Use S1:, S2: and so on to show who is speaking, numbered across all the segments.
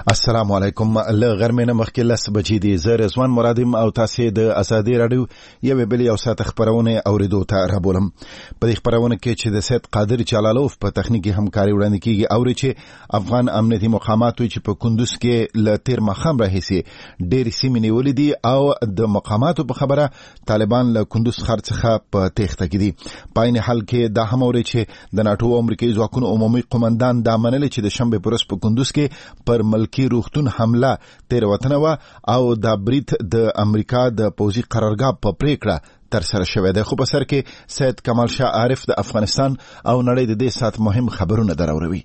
S1: السلام علیکم. له غرمې نه مخکې 10 بجې دي. زه رضوان مرادم او تاسو د ازادي رادیو یوې بلې او ساعت خبرونه اوریدو ته رابولم. په دې خبرونه کې چې د سید قادر چالالوف په تخنیکی همکاري وړاندې کیږي او چې افغان امنیتي مقاماتو چې په کندوز کې ل تیر مخام راهسي ډېر سیمې نیولې دي او د مقاماتو په خبره طالبان له کندوز ښار څخه په تېښته کې دي. په عین حال کې دا هم اوري چې د ناتو امریکایي ځواکونو عمومي قومندان دا منل چې د شنبه پرس په کندوز کې پر ملکی روغتون حمله تیروتنه و او د بریټ د امریکا د پوځي قرارګاه په پریکړه تر سره شوې ده. خو په سر کې سید کمال شاه عارف د افغانستان او نړۍ د دې سات مهم خبرونه دراوروي.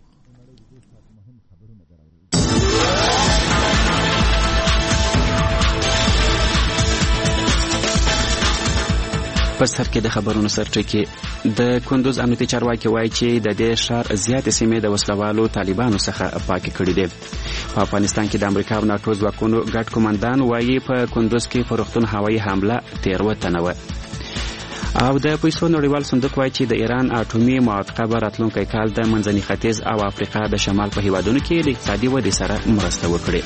S2: په سر کې د خبرونو سرټکی د کندوز امنیتي چارواکي وایي چې د دې ښار زیاتې سیمې د وسلوالو طالبانو څخه پاکې کړې دي. په افغانستان کې د امریکا او ناتو ځواکونو ګډ کمانډان وایي په کندوز کې په روغتون هوایي حمله تېروتنه وه. او د پیسو نړیوال صندوق وایي چې د ایران اټومي موافقه به راتلونکی کال د منځني ختیځ او افریقا د شمال په هیوادونو کې د اقتصادي ودې سره مرسته وکړي.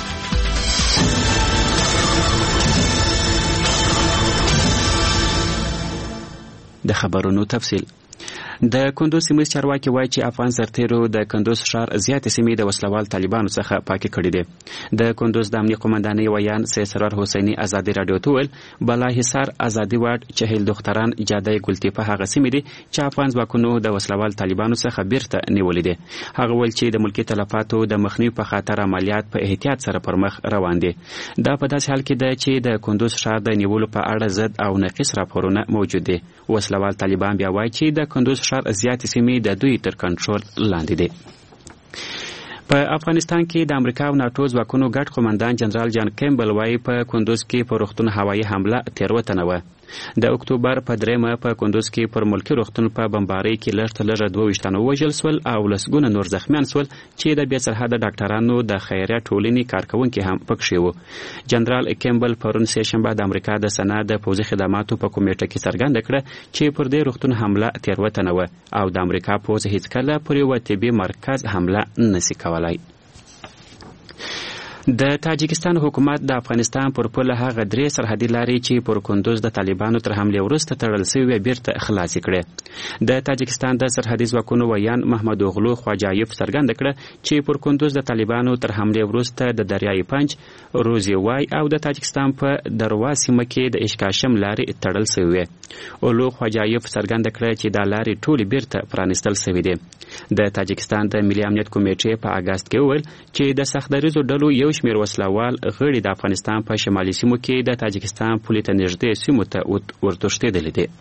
S2: د خبرونو تفصیل. د کندوز سیمې چارواکي وایي چې افغان سرتیرو د کندوز ښار زیاتې سیمې د وسلوال طالبانو څخه پاکې کړې دي. د کندوز د امنیه قومندانۍ ویان سید سرور حسیني ازادي راډیو ته وویل بالاحصار ازادي واډ چهل دختران جاده ګلتیپه هغه سیمې دي چې افغان ځواکونو د وسلوال طالبانو څخه بیرته نیولې دي. هغه ویل چې د ملکي تلفاتو د مخنیوي په خاطر عملیات په احتیاط سره پر مخ روان دي. دا په داسې حال کې ده چې د کندوز ښار د نیولو په اړه ضد او نقیص راپورونه موجود دي. وسلوال طالبان بیا وایي چې د کندوز ښار زیاتې سیمې د دوی تر کنټرول لاندې دي. په افغانستان کې د امریکا او ناتو ځواکونو ګډ قومندان جنرال جان کیمبل وایي په کندوز کې په روغتون هوایي حمله تېروتنه وه. د اکتوبر په 3 په کندوز کې پر ملکي روغتون په بمبارۍ کې لږ تر لږه 22 تنه ووژل سول او لسګونه نور زخمیان سول چې د بې سرحده ډاکټرانو د خیریه ټولنې کارکوونکي هم پکښې وو. جنرال کیمبل پرون سه شنبه د امریکا د سنا د پوځي خدماتو په کمیټه کې څرګنده کړه چې پر دې روغتون حمله تېروتنه وه او د امریکا پوځ هیڅکله پر یو طبي مرکز حمله نشي کولای. د تاجکستان حکومت د افغانستان پر پوله هغه 3 سرحدي لارې چې پر کندوز د طالبانو تر حملې وروسته تړل شوې بیرته خلاصې کړې. د تاجکستان د سرحدي ځواکونو ویان محمد اوغلو خواجایف څرګنده کړه چې پر کندوز د طالبانو تر حملې وروسته د دریای پنج، روزیوای او د تاجکستان په دروا سیمه کې د اشکاشم لارې تړل شوې. اولو خواجایف څرګنده کړه چې دا لارې ټولې بیرته پرانیستل شوې دي. د تاجکستان د ملي امنیت کمیټې په اگست کې وویل چې د سختدریزو ډلو یو شمېر وسلوال غړي د افغانستان په شمالي سیمو کې د تاجکستان پولې ته نږدې سیمو ته ورتښتېدلي دي.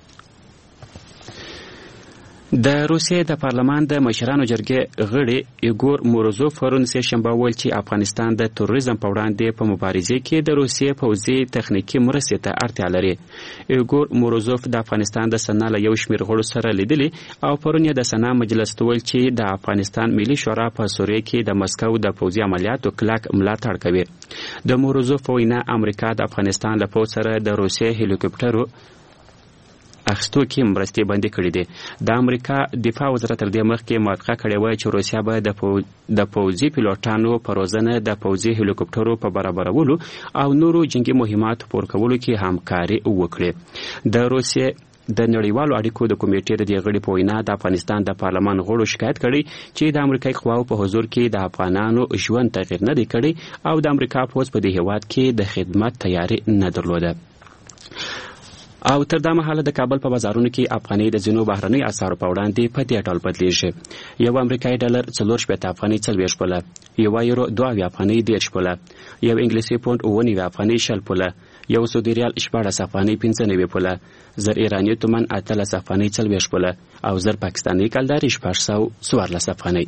S2: د روسیې د پارلمان د مشرانو جرګې غړي ایګور موروزوف پرون سه شنبه وویل چې افغانستان د تروریزم په وړاندې په مبارزه کې د روسیې پوځي تخنیکي مرستې ته اړتیا لري. ایګور موروزوف د افغانستان د سنا له یو شمېر غړو سره لیدلی او پرون یې د سنا مجلس ته وویل چې د افغانستان ملي شورا په سوریه کې د مسکو د پوځي عملیاتو کلک ملاتړ کوي. د موروزوف وینا امریکا د افغانستان له پوځ سره د روسیې هلیکوپټرو اخستو کې مرستې بندي کړې دي. د امریکا دفاع وزارت تر دې مخکې موافقه کړې وه چې روسیه به د پوځي پیلوټانو په روزنه د پوځي هلیکوپټرو په برابرولو او نورو جنګي مهماتو پور کولو کې همکاري وکړي. د روسیې د نړیوالو اړیکو د کمیټې د دې غړي په وینا د افغانستان د پارلمان غړو شکایت کړی چې د امریکایي قواو په حضور کې د افغانانو ژوند تغییر نه دی کړی او د امریکا پوځ په دې هیواد کې د خدمت تیاری نه درلوده. او تر دا مهاله د کابل په بازارونو کې افغانۍ د ځینو بهرنۍ اسعارو په وړاندې په دې ډول بدلیږي. یو امریکایي ډالر 4 افغانۍ 40 پوله، یو یورو 2 افغانۍ 10 پوله، یو انګلیسي پوند 9 افغانۍ 60 پوله، یو سعودي ریال 14 افغانۍ 95 پوله، زر ایراني تومن 18 افغانۍ 40 پوله او زر پاکستاني کلداري 614 افغانۍ.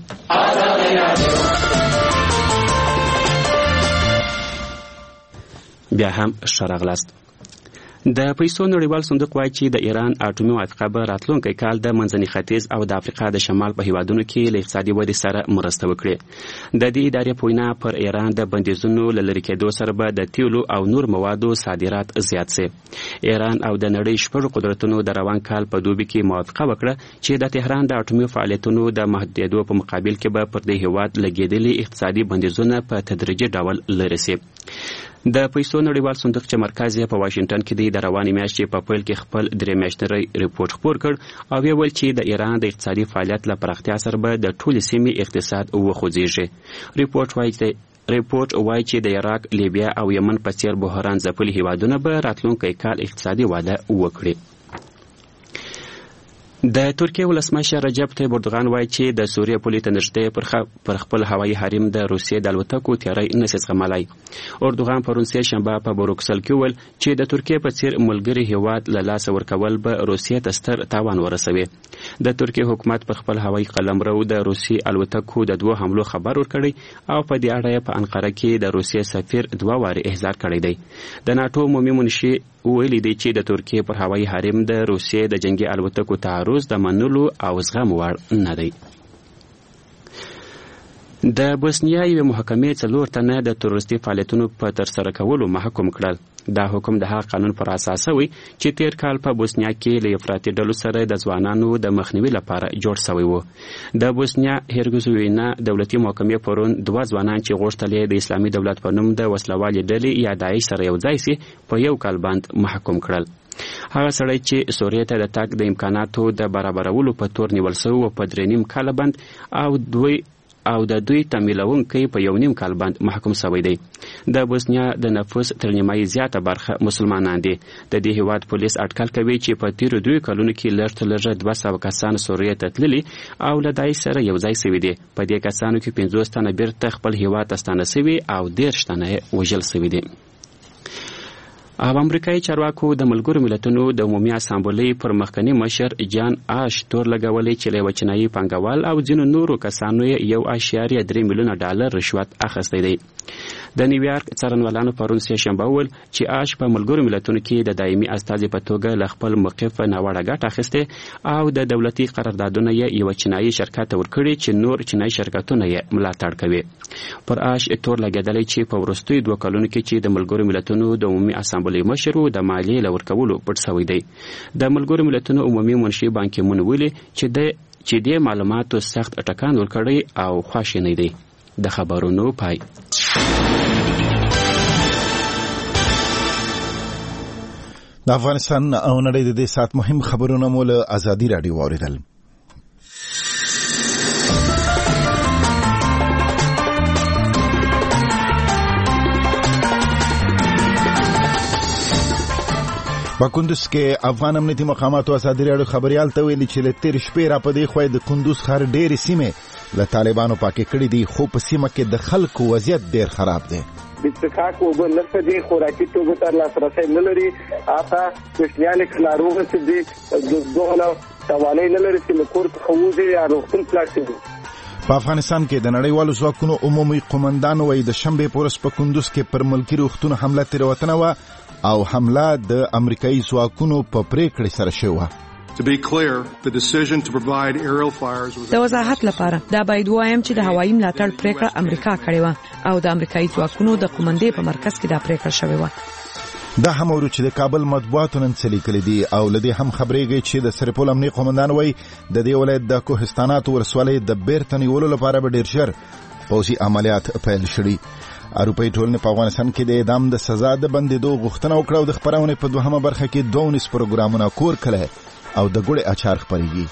S2: بیا هم ښه راغلاست. د پیسو نړیوال صندوق وایي چې د ایران اټومي موافقه به راتلونکی کال د منځني ختیځ او د افریقا د شمال په هیوادونو کې له اقتصادي ودې سره مرسته وکړي. د دې ادارې په وینا پر ایران د بندیزونو له لرې کېدو سره به د تیلو او نور موادو صادرات زیات سي. ایران او د نړۍ شپږ قدرتونو د روان کال په دوبي کې موافقه وکړه چې د تهران د اټومي فعالیتونو د محدودیدو په مقابل کې به پر دې هیواد لګېدلي اقتصادي بندیزونه په تدریجي ډول لرې سي. د پیسو نړیوال صندوق چې مرکز یې په واشنګټن کې دی د روانې میاشتې په پیل کې خپل 3 میاشتنی ریپورت خپور کړ او ویل چې د ایران د اقتصادي فعالیت له پراختیا سره به د ټولې سیمې اقتصاد وخوځېږي. ریپورت وایي چې د عراق، لیبیا او یمن په څیر بحران ځپلي هیوادونه به راتلونکی کال اقتصادي وده وکړي. د ترکیه ولسمشر رجب طیب اردوغان وایي چې د سوریې پولې ته نږدې پر خپل هوایي حریم د روسیې د الوتکو تیاری نشي زغملای. اردوغان پرون سه شنبه په بروکسل کې ویل چې د ترکیې په څیر ملګری هیواد له لاسه ورکول به روسیې ته ستر تاوان ورسوي. د ترکیې حکومت په خپل هوایي قلمرو د روسي الوتکو د 2 حملو خبر ورکړی او په دې اړه په انقره کې د روسیې سفیر 2 واري احضار کړی دی. د ناتو عمومي منشي ویلي دی چې د ترکیې پر هوایي حریم د روسیې د جنگي الوتکو تعرض د منلو او زغم وړ نه دی. د بوسنیا یوې محکمې 4 تنه د تروریستي فعالیتونو په ترسره کولو محکوم کړل. دا حکم د هغه قانون پر اساس وي چې تیر کال په بوسنیا کې له افراطي ډلو سره د ځوانانو د مخنیوي لپاره جوړ شوی و. د بوسنیا هرګزوینا دولتي محکمې پرون 2 ځوانان چې غوښتل د اسلامي دولت په نوم د وسلوالې ډلې یا داعش سره یو ځای شي په 1 کال باندې محکوم کړل. هغه سړی چې سوریې ته د تګ د امکاناتو د برابرولو په تور نیول شوی و په 3.5 کال باندې او د دوی تمویلونکي په 1.5 کال باندې محکوم شوی دی. د بوسنیا د نفوس تر نیمایي زیاته برخه مسلمانان دي. د دې هیواد پولیس اټکل کوي چې په تیرو 2 کلونو کې لږ تر لږه 200 کسان سوریې ته تللي او له داعش سره یو ځای شوي دي. په دې کسانو کې 50 تنه بیرته خپل هیواد ته ستانه شوي او 10 تنه وژل شوي دي. او امریکایي چارواکو د ملګرو ملتونو د عمومي اسامبلې پر مخکنی مشر جان آش تور لګولې چې له وچنایي پانګوال او ځینو نورو کسانو یې 1.3 میلیون ډالر رشوت اخیستی دی. د نیویارک څارنوالانو پرون سه شنبه ویل چې آش په ملګرو ملتونو کې د دایمي استازي په توګه له خپل موقف ناوړه ګټه اخیسته او د دولتي قراردادونه یې چینایي شرکت ورکړي چې نور چینایي شرکتونه یې ملاتړ کوي. پر آش تور لګیدلی چې په وروستیو 2 کلونو کې چې د ملګرو ملتونو د عمومي اسامبلې مشر د مالیې لورکولو پټ شوی دی. د ملګرو ملتونو عمومي منشي بان کی مون ویلي چې د معلوماتو سخت ټکان ورکړي او خواشینی دی. د خبرونو پای.
S1: د افغانستان او نړۍ د دې سات مهم خبرونه مو له ازادي رادیو واوریدل. په کندوز کې افغان امنیتي مقاماتو ازادي رادیو خبريال ته ویلي چې له تیر شپې را پدې خوای د کندوز ښار ډېرې سیمې له طالبانو پاکې کړې دي خو په سیمه کې د خلکو وضعیت ډېر خراب دی.
S3: بسکاک او بلته دي خوراکي توګه تر لاسرسي نه لري. آتا کوشنیان کلاروغه چې دي دغه توانای نه لري چې کور خوځي یا روغتون پلاټي.
S1: په افغانستان کې د نړیوالو ځواکونو عمومي قومندان وایي د شنبه پورس په کندوز کې پر ملکی روغتون حمله تیروتنه و او حمله د امریکایي ځواکونو په پریکړې سره شوه.
S4: To be clear, the decision to provide aerial fires was
S5: د وضاحت لپاره دا باید وایم چې د هوایي ملاتړ پریکړه امریکا کړې و او د امریکایي ځواکونو د قومندې په مرکز کې دا پریکړه شوې و.
S1: دا هم ورو چې د کابل مطبوعاتو نن څه لیکلي دي او لدې هم خبرېږي چې د سرپل امنیتي قومندان وایي د دې ولایت د کوهستانات ولسوالۍ د بیرته نیولو لپاره به ډېر ژر پوځي عملیات پیل شي. اروپایي ټولنې په افغانستان کې د اعدام د سزا د بندېدو غوښتنه وکړه او د خپرونې په 2مه برخه کې 12 پروګرامونه کور کړي او د ګوړې اچار خپرېږي.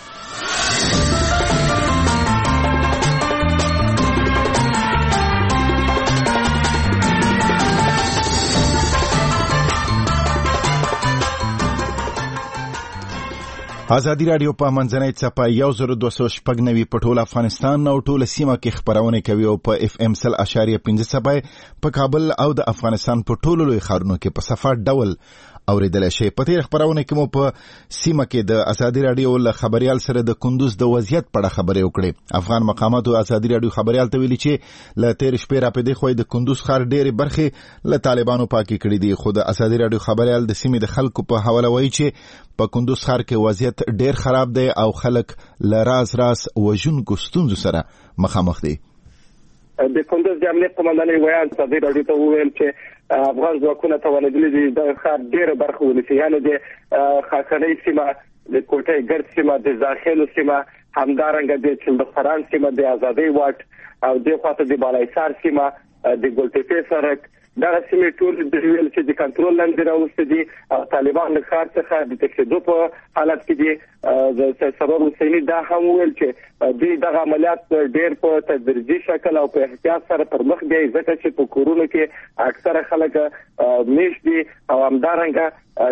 S1: ازادي رادیو په منځنۍ څپه 1290 په ټول افغانستان او ټول سیمه کې خبرونه کوي او په FM 100.5 په کابل او د افغانستان په ټولو لوی ښارونو کې په صفه ډول اوریدل شي. په تیر خبرونه کې مو په سیمه کې د ازادي رادیو له خبريال سره د کندوز د وضعیت په اړه خبرې وکړې. افغان مقاماتو ازادي رادیو خبريال ته ویلي چې له تیر شپې را پدې خوې د کندوز ښار ډېرې برخې له طالبانو پاکي کړې دي. خو د ازادي رادیو خبريال د سیمې د خلکو په حواله وایي چې په کندوز ښار کې وضعیت ډېر خراب دی او خلک له راز وژونکو ستونزو سره مخامخ دي.
S3: د کندوز د امنیت قومندان ویان ازادي رادیو ته وویل چې افغان ځواکونه توانېدلي دي د ښار ډېره برخه ونیسي، یعنې د خاکنۍ سیمه، د کوټې ګرد سیمه، د داخلو سیمه، همدارنګه د چلبخران سیمه، د ازادۍ واټ او د خواته د بالایسار سیمه، د ګلټپې سړک، دغه سیمې ټول د ویل چې د کنټرول لاندې راوستي دي او طالبان له ښار څخه د تښتېدو په حالت کې دي. د سرور حسیني دا هم ویل چې دوی دغه عملیات ډېر په تدریجي شکل او په احتیاط سره پر مخ بیایي، ځکه چې په کورونو کې اکثره خلک میشت دي او همدارنګه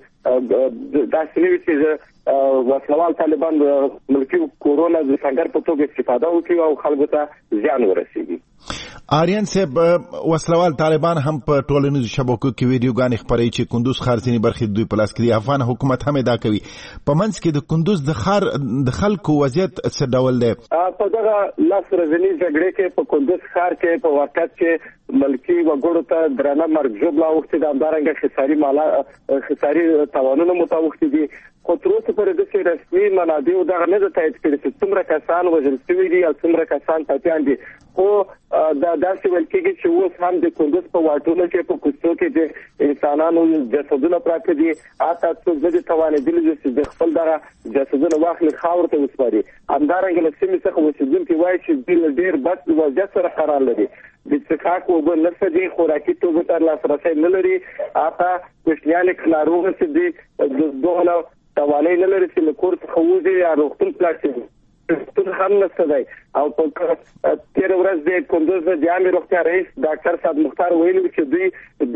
S3: چې داسې نه وي چې وسلوال طالبان ملکي کورونه د سنګر په توګه استفاده وکړي او خلکو ته زیان ورسېږي.
S1: آریان صاحب، وسلوال طالبان هم په ټولنیزو شبکو کې ویډیوګانې خپروي چې کندوز ښار ځینې برخې دوی په لاس کې دي. افغان حکومت هم دا کوي. په منځ کې د کندوز د ښار د خلکو وضعیت څه ډول دی؟
S3: په دغه لاس ورځنۍ جګړې کې په کندوز ښار کې په واقعیت کې ملکي وګړو ته درنه مرګ ژوبله اوښتې ده، همدارنګه خساري تاوانونه متوختي دي. خو تر اوسه پورې داسې رسمي منابعو دغه نه ده تایید کړې چې څومره کسان وژل شوي دي او څومره کسان ټپیان دي. خو دا داسې ویل کېږي چې اوس هم د کندوز په واټونو کې په کوڅو کې د انسانانو جسدونه پراته دي. حتی څوک نه دي توانېدلي چې د خپل دغه جسدونه واخلي خاورو ته وسپاري. همدارنګه له سیمې څخه اوسېدونکي وایي چې دوی له ډېر بد وضعیت سره قرار لري. د څښاک اوبه نشته دي، خوراکي توکو ته لاسرسی نه لري، حتی کوچنیان ناروغه چې دي دغه توانایي نه لري چې له کور څخه وځي یا روغتون ته لاړ شي، هم نشته دی. او په تېره ورځ د کندوز د عامې روغتیا رئیس ډاکټر صاحب مختار ویلي چې دوی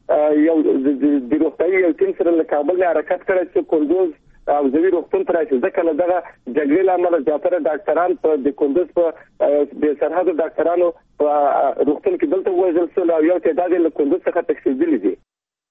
S3: د روغتیايي یو ټیم سره له کابل نه حرکت کړی چې کندوز او زوی روغتون ته راشي، ځکه له دغه جګړې له امله زیاتره ډاکټران په د کندوز په د سرحدو ډاکټرانو په روغتون کې دلته وژل شول او یو تعداد له کندوز څخه تښتېدلي دي.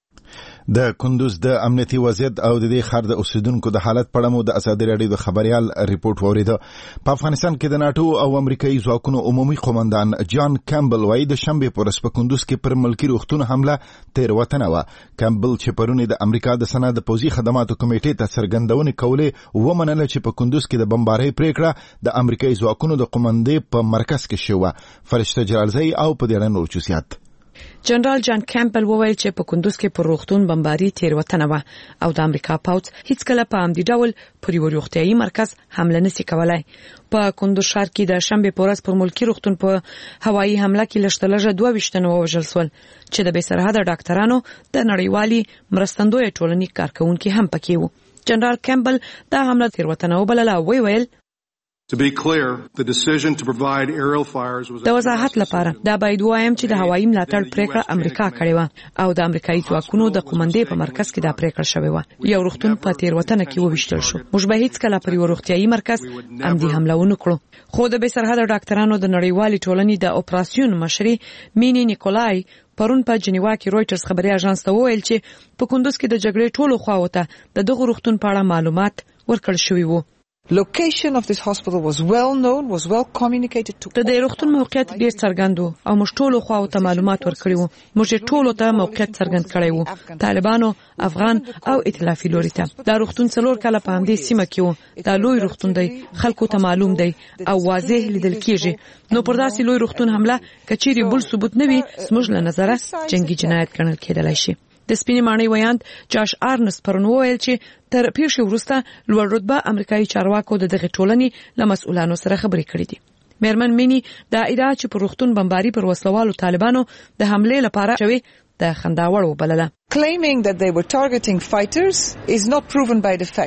S1: د کندوز د امنیتي وضعیت او د دې ښار د اوسیدونکو د حالت په اړه مو د ازادي رادیو د خبريال ریپورت واوریده. په افغانستان کې د ناتو او امریکایي ځواکونو عمومي قومندان جان کیمبل وایي د شنبې په ورځ په کندوز کې پر ملکي روغتون حمله تېروتنه وه. کیمبل چې پرونی د امریکا د سنا د پوځي خدماتو کمیټې ته څرګندونې کولې ومنله چې په کندوز کې د بمبارۍ پریکړه د امریکایي ځواکونو د قومندې په مرکز کې شوه. فرشته جلالزئی او په دې اړه نور چوسیات.
S5: جنرال جان کیمپل وویل چې په کندوز کې پر روغتون بمباري تېروتنه وه او د امریکا پوځ هیڅ کله په همدې ډول پر یو روغتیايي مرکز حمله نشي کولای. په کندوز ښار کې د شنبې په ورځ پر ملکي روغتون په هوایي حمله کې لږترلږه 22 تنه ووژل شول چې د بې سرحده ډاکټرانو د نړیوالي مرستندوی ټولنې کارکونکي هم پکې وو. جنرال کیمپل دا حمله تېروتنه وبلله او ویل
S4: To be clear, the decision to provide aerial fires was
S5: د وضاحت لپاره دا باید وایم چې د هوایي ملاتړ پریکړه امریکا کړې و او د امریکایي ځواکونو د قومندې په مرکز کې دا پریکړه شوې و. یو روغتون په تېروتنه کې وویشتل شو. موږ به هیڅ کله پر یو روغتیايي مرکز امدي حمله ونه کړو. خو د بې سرحده ډاکټرانو د نړیوالې ټولنې د اپراسیون مشرې مینی نیکولای پرون په جنیوا کې رويټرز خبري اژانس ته وویل چې په کندوز کې د جګړې ټولو خواوو ته د دغه روغتون په اړه معلومات ورکړل شوي وو.
S6: Location of this hospital was well known, was well communicated to.
S5: د دې روغتون موقعیت ډیر څرګند او موږ ټولو خواو ته معلومات ورکړي وو. موږ ټولو ته موقعیت څرګند کړی وو، طالبانو، افغان او ائتلافي لوري ته. دا روغتون څلور کاله په همدې سیمه کې وو. دا لوی روغتون دی، خلکو ته معلوم دی او واضح لیدل کیږي. نو پر داسې لوی روغتون حمله کچيري بل ثبوت نه وي، زموږ له نظره جنگي جنایت ګڼل کېدلای شي. د سپینې ماڼۍ ویاند جاش آرنس پرون وویل چې تر پیښې وروسته لوړ رتبه امریکایي چارواکو د دغه ټولنې له مسؤلانو سره خبرې کړې دي. میرمن مینی دا ادعا چې پر روغتون بمباري پر وسلوالو طالبانو د حملې لپاره شوی د خنداوړ وبلله.
S6: Claiming that they were targeting fighters is not proven by the facts.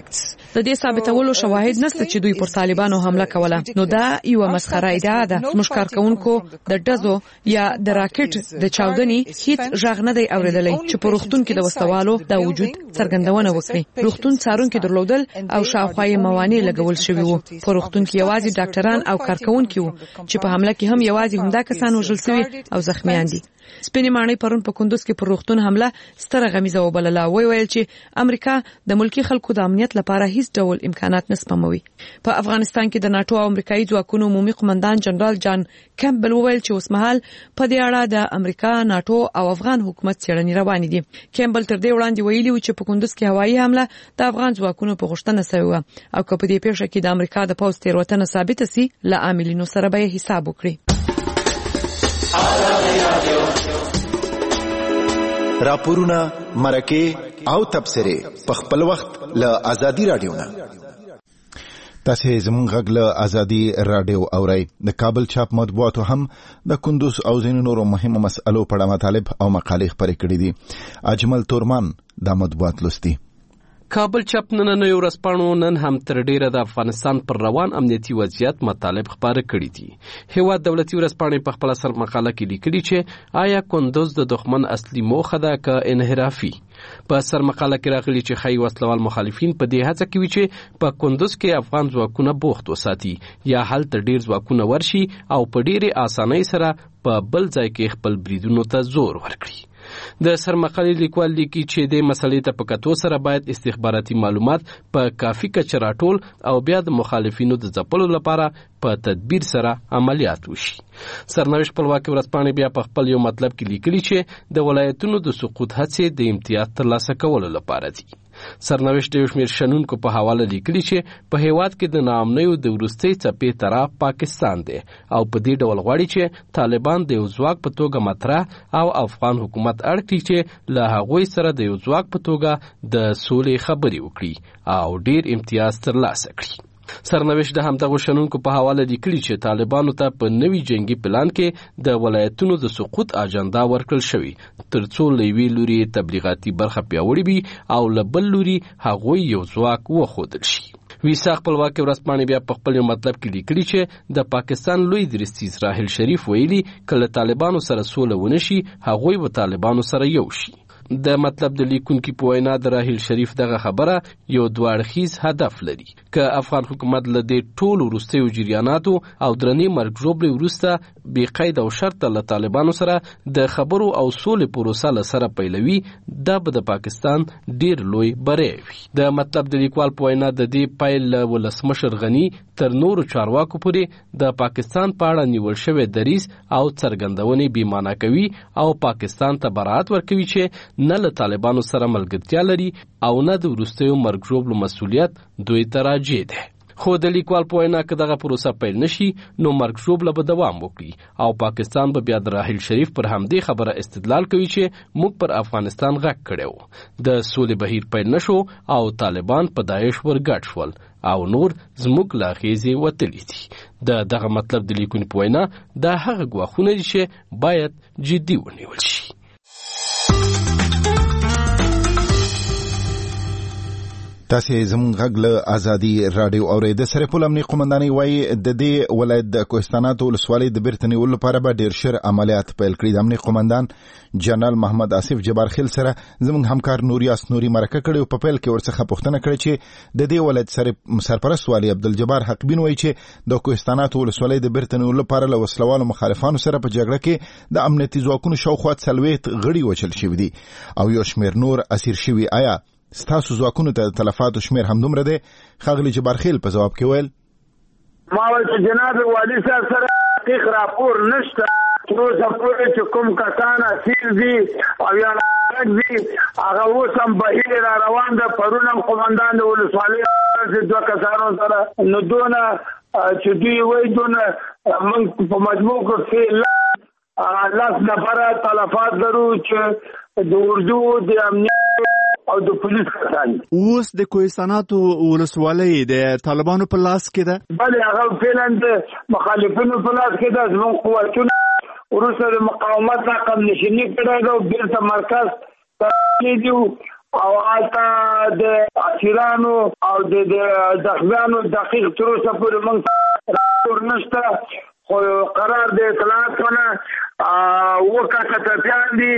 S5: د دې ثابتولو شواهد نشته چې دوی پر طالبانو حمله کوله. نو دا یو مسخره ادعا ده. زموږ کارکونکو د ډزو یا د راکټ د چاودنې هیڅ ژغ نه دی اوریدلی چې په روغتون کې د وسوالو د وجود څرګندونه وکړي. روغتون څارونکو درلودل او شاوخوا یې موانع لګول شوي وو. په روغتون کې یوازې ډاکټران او کارکونکو وو چې په حمله کې هم یوازې همدا کسان وژل شوي او زخمیان دي. سپینې ماڼۍ پرون په کندوز کې پر روغتون حمله ستره غمیزه وبلله. ویل چې امریکا د ملکی خلکو د امنیت لپاره هیڅ ډول امکانات نه سپموي. په افغانستان کې د ناتو او امریکایي ځواکونو عمومي قومندان جنرال جان کیمبل وویل چې اوسمهال په دې اړه د امریکا، ناتو او افغان حکومت څېړنې روانې دي. کیمبل تر دې وړاندې ویلي و چې په کندوز کې هوایي حمله د افغان ځواکونو په غوښتنه شوې وه او که په دې پیښه کې د امریکا د پوځ تېروتنه ثابته سي، له عاملینو سره به حساب وکړي.
S1: راپورونه، مرکې او تبصرې په خپل وخت له آزادي رادیو نه. تاسې زموږ غږ له آزادي رادیو اورئ. د کابل چاپ مطبوعاتو هم د کندوز او ځینو نورو مهمو مسألو په اړه مطالب او مقالې خپرې کړي دي. اجمل تورمان دا مطبوعات لوستي.
S7: کابل چاپ نننیو ورځپاڼو نن هم تر ډیره د افغانستان پر روان امنیتي وضعیت مطالب خپاره کړي دي. هیواد دولتي ورځپاڼې په خپل سر مقاله کې لیکلي چې آیا کندوز د دښمن اصلي موخه ده که انحرافي. په سر مقاله کې راغلي چې خی وسلوال مخالفین په دې هڅه کوي چې په کندوز کې افغان ځواکونه بوخت وساتي یا هلته ډیر ځواکونه ورشي او په ډیره اسانۍ سره په بل ځای کې خپل بریدونو ته زور ورکړي. د سرمقالې لیکوال لیکي چې د مسلې ته په کتو سره باید استخباراتي معلومات په کافي کچه راټول او بیا د مخالفینو د ځپلو لپاره په تدبیر سره عملیات وشي. سرنوشت خپلواکي ورځپاڼې بیا په خپل یو مطلب کې لیکلي چې د ولایتونو د سقوط هڅې د امتیاز ترلاسه کولو لپاره دي. سرنوشت یو شمېر شنونکو په حواله لیکلي چې په هیواد کې د ناامنیو د وروستۍ څپې طرف پاکستان دی او په دې ډول غواړي چې طالبان د یو ځواک په توګه مطرح او افغان حکومت اړ کړي چې له هغوی سره د یو ځواک په توګه د سولې خبرې وکړي او ډیر امتیاز ترلاسه کړي. سرنوشت د همدغو شنونکو په حواله لیکلي چې طالبانو ته په نوي جنگي پلان کې د ولایتونو د سقوط اجنډا ورکړل شوی ترڅو له یوې لوري تبلیغاتي برخه پیاوړې وي او له بل لوري هغوی یو ځواک وښودل شي. ویسا خپلواکي ورځپاڼې بیا په خپل مطلب کې لیکلي چې د پاکستان لوی درستیز راحل شریف ویلي کله طالبانو سره سوله ونشي هغوی به طالبانو سره یو شي. د مطلب د لیکونکو په وینا د راحل شریف دغه خبره یو دوړخیز هدف لري. که افغان حکومت له دې ټولو وروستیو جریاناتو او درنې مرګ ژوبلې وروسته بې قید او شرط له طالبانو سره د خبرو او سولې پروسه له سره پیلوي دا به د پاکستان ډیر لوی بری وي. د مطلب د لیکوال په وینا د دې پیل له ولسمشر غني تر نورو چارواکو پورې د پاکستان په اړه نیول شوی دریځ او څرګندونې بې معنا کوي او پاکستان ته برائت ورکوي چې نه له طالبانو سره ملګرتیا لري او نه د وروستیو مرګ ژوبلو مسؤلیت دوی ته راجع ده. خو د لیکوال په وینا که دغه پروسه پیل نشي نو مرګ ژوبله به دوام وکړي او پاکستان به بیا د راحل شریف پر همدې خبره استدلال کوي چې موږ پر افغانستان غږ کړی و. د سولې بهیر پیل نشو او طالبان په داعش ورګډ شول او نور زموږ له اغېزې وتلي دي. دغه مطلب د لیکونکو په وینا دا هغه ګواښونه دي چې باید جدي ونیول شي.
S1: تاسې زموږ غږ له آزادي راډیو اورئ. د سرپل امنیه قومندانۍ وایي د دې ولایت د کوهستانات ولسوالۍ د بیرته نیولو لپاره به ډېر ژر عملیات پیل کړي. د امنیه قومندان جنرال محمد آصف جبارخیل سره زموږ همکار نوریاس نوري مرکه کړې او په پیل کې ورڅخه پوښتنه کړې چې د دې ولایت سرپرست والي عبدالجبار حقبین وایي چې د کوهستانات ولسوالۍ د بیرته نیولو لپاره له وسلوالو مخالفانو سره په جګړه کې د امنیتي ځواکونو شاوخوا 40 غړي وژل شوي دي او یو شمېر نور اسیر شوي. آیا ستاسو ځواکونو ته تلفاتو شمیر هم دومره دی؟ ښاغلي جبارخیل په ځواب کې ویل
S8: ما ویل چې جناب والي صاحب سره دقیق راپور نشته تر اوسه پورې چې کوم کسان اسیر دي او یا راغلي دي هغه اوس هم بهیر را روان ده. پرون هم قومندان د ولسوالۍ دوه کسانو سره نو دونه چې دوی وایي دونه موږ په مجموع کې 10 نفره تلفات لرو چې د اردو د امنیت او د پولیس کسان.
S9: اوس د کوهستاناتو ولسوالۍ د طالبانو په لاس کې ده؟
S8: بله هغه فعلا د مخالفینو په لاس کې ده. زموږ قوتونه وروسته د مقاومت نه کم نشیني کړی ده او بیرته مرکز ته دي او آتا د اسیرانو او د زخمیانو دقیق تر اوسه پورې موږ راپور نشته، خو قرار د اطلاعات ونه وکړه ټپیان دي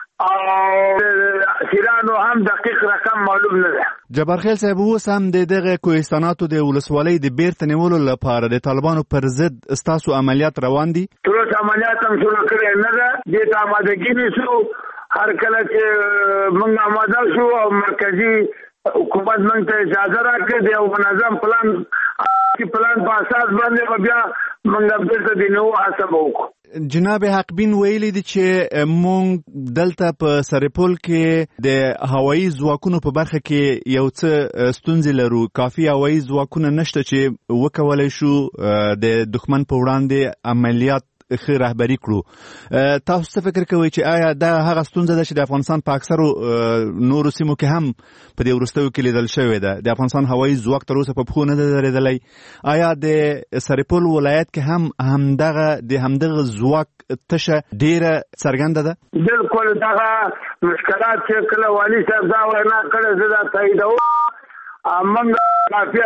S8: او اسیرانو هم دقیق رقم معلوم نه ده.
S9: جبار خیل صاحب، اوس هم د دغه کوهستاناتو د ولسوالۍ د بیرته نیولو لپاره د طالبانو پر ضد ستاسو عملیات روان دي؟
S8: تر اوسه عملیات هم شروع کړی نه ده، دې ته آمادګي نیسو. هر کله چې موږ آماده شو او مرکزي حکومت موږ ته اجازه راکړي د یو منظم پلان په اساس باندې بیا موږ بیرته د نوو هڅه وکړو.
S9: جناب حقبین ویلي دي چې مونږ دلته په سرپل کې د هوایي ځواکونو په برخه کې یو څه ستونزې لرو، کافي هوایي ځواکونه نشته چې وکولای شو د دښمن په وړاندې عملیات ښه رهبري کړو. تاسو څه فکر کوئ چې آیا دا هغه ستونزه ده چې د افغانستان په اکثرو نورو سیمو کې هم په دې وروستیو کې لیدل شوې ده؟ د افغانستان هوایي ځواک تر اوسه په پښو نه ده درېدلی. آیا د سرپل ولایت کې هم همدغه ځواک تشه ډیره څرګنده ده؟
S8: بالکل دغه مشکلات چې کله والي صاحب دا وینا کړې زه دا تاییدوم. موږ کافي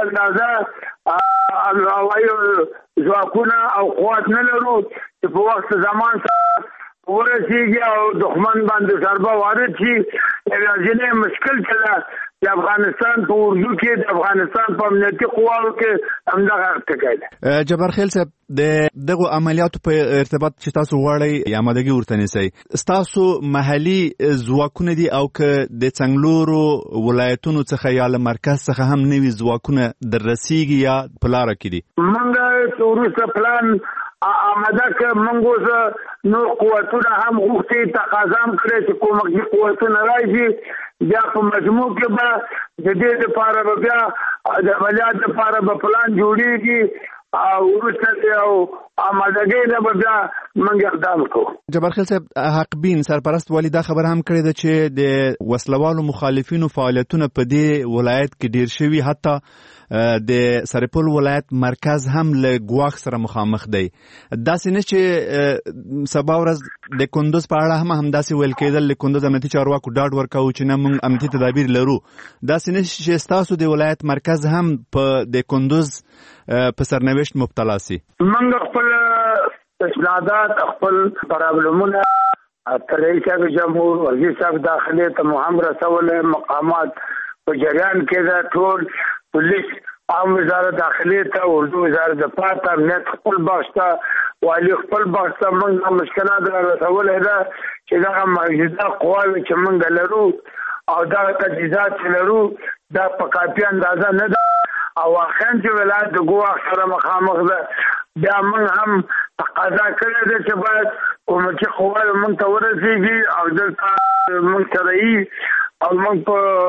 S8: اندازه هوایي ځواکونه او قوت نه لرو چې په وخت زمان سره ورسیږي او دښمن باندې ضربه وارد شي. یوازینی مشکل چې ده د افغانستان په اردو کې د افغانستان په امنیتي قواو کې همدغه ټکی ده.
S9: جبار خیل صاحب، د دغو عملیاتو په ارتباط چې تاسو غواړئ آمادګي ورته نیسئ، ستاسو محلي ځواکونه دي او که د څنګلورو ولایتونو څخه یا له مرکز څخه هم نوي ځواکونه در رسیږي یا په لاره کې دي؟
S8: موږ وروسته پلان آماده که موږ اوس نور قوتونه هم غوښتي تقاضا هم کړی چې کومکي قوتونه راشي. بیا په مجموع کې به د دې لپاره به بیا د عملیات لپاره به پلان جوړیږي او وروسته او آمادګۍ نه به بیا موږ اقدام کوو.
S9: جبار خیل صاحب، حقبین سرپرست والي دا خبر هم کړې ده چې د وسلوالو مخالفینو فعالیتونه په دې ولایت کې ډیر شوي، حتی د سرپل ولایت مرکز هم له ګواښ سره مخامخ دی. داسې نه چې سبا ورځ د کندوز په اړه هم همداسې ویل کېدل، د کندوز امنیتي چارواکو ډاډ ورکوو چې نه موږ امنیتي تدابیر لرو. داسې نه چې ستاسو د ولایت مرکز هم د کندوز په سرنوشت مبتلا سي.
S8: موږ خپل استنادات، خپل پرابلمونه رئیس جمهور، وزیر صاحب داخلي ته هم رسولي، مقامات په جریان کې ده، ټول پولیس، عام وزارت داخلي ته، اردو وزارت دفاع ته، امنیت خپل بخش ته، والي خپل بخش ته موږ مشکلات رسولي ده چې دغه موجوده قواوې چې موږ لرو او دغه تجهیزات چې لرو دا په کافي اندازه نه ده او واقعا چې ولایت د ګواښ سره مخامخ ده. بیا موږ هم تقاضا کړې ده چې باید کومکي قواوې موږ ته ورسېږي او دلته موږ سره یي او موږ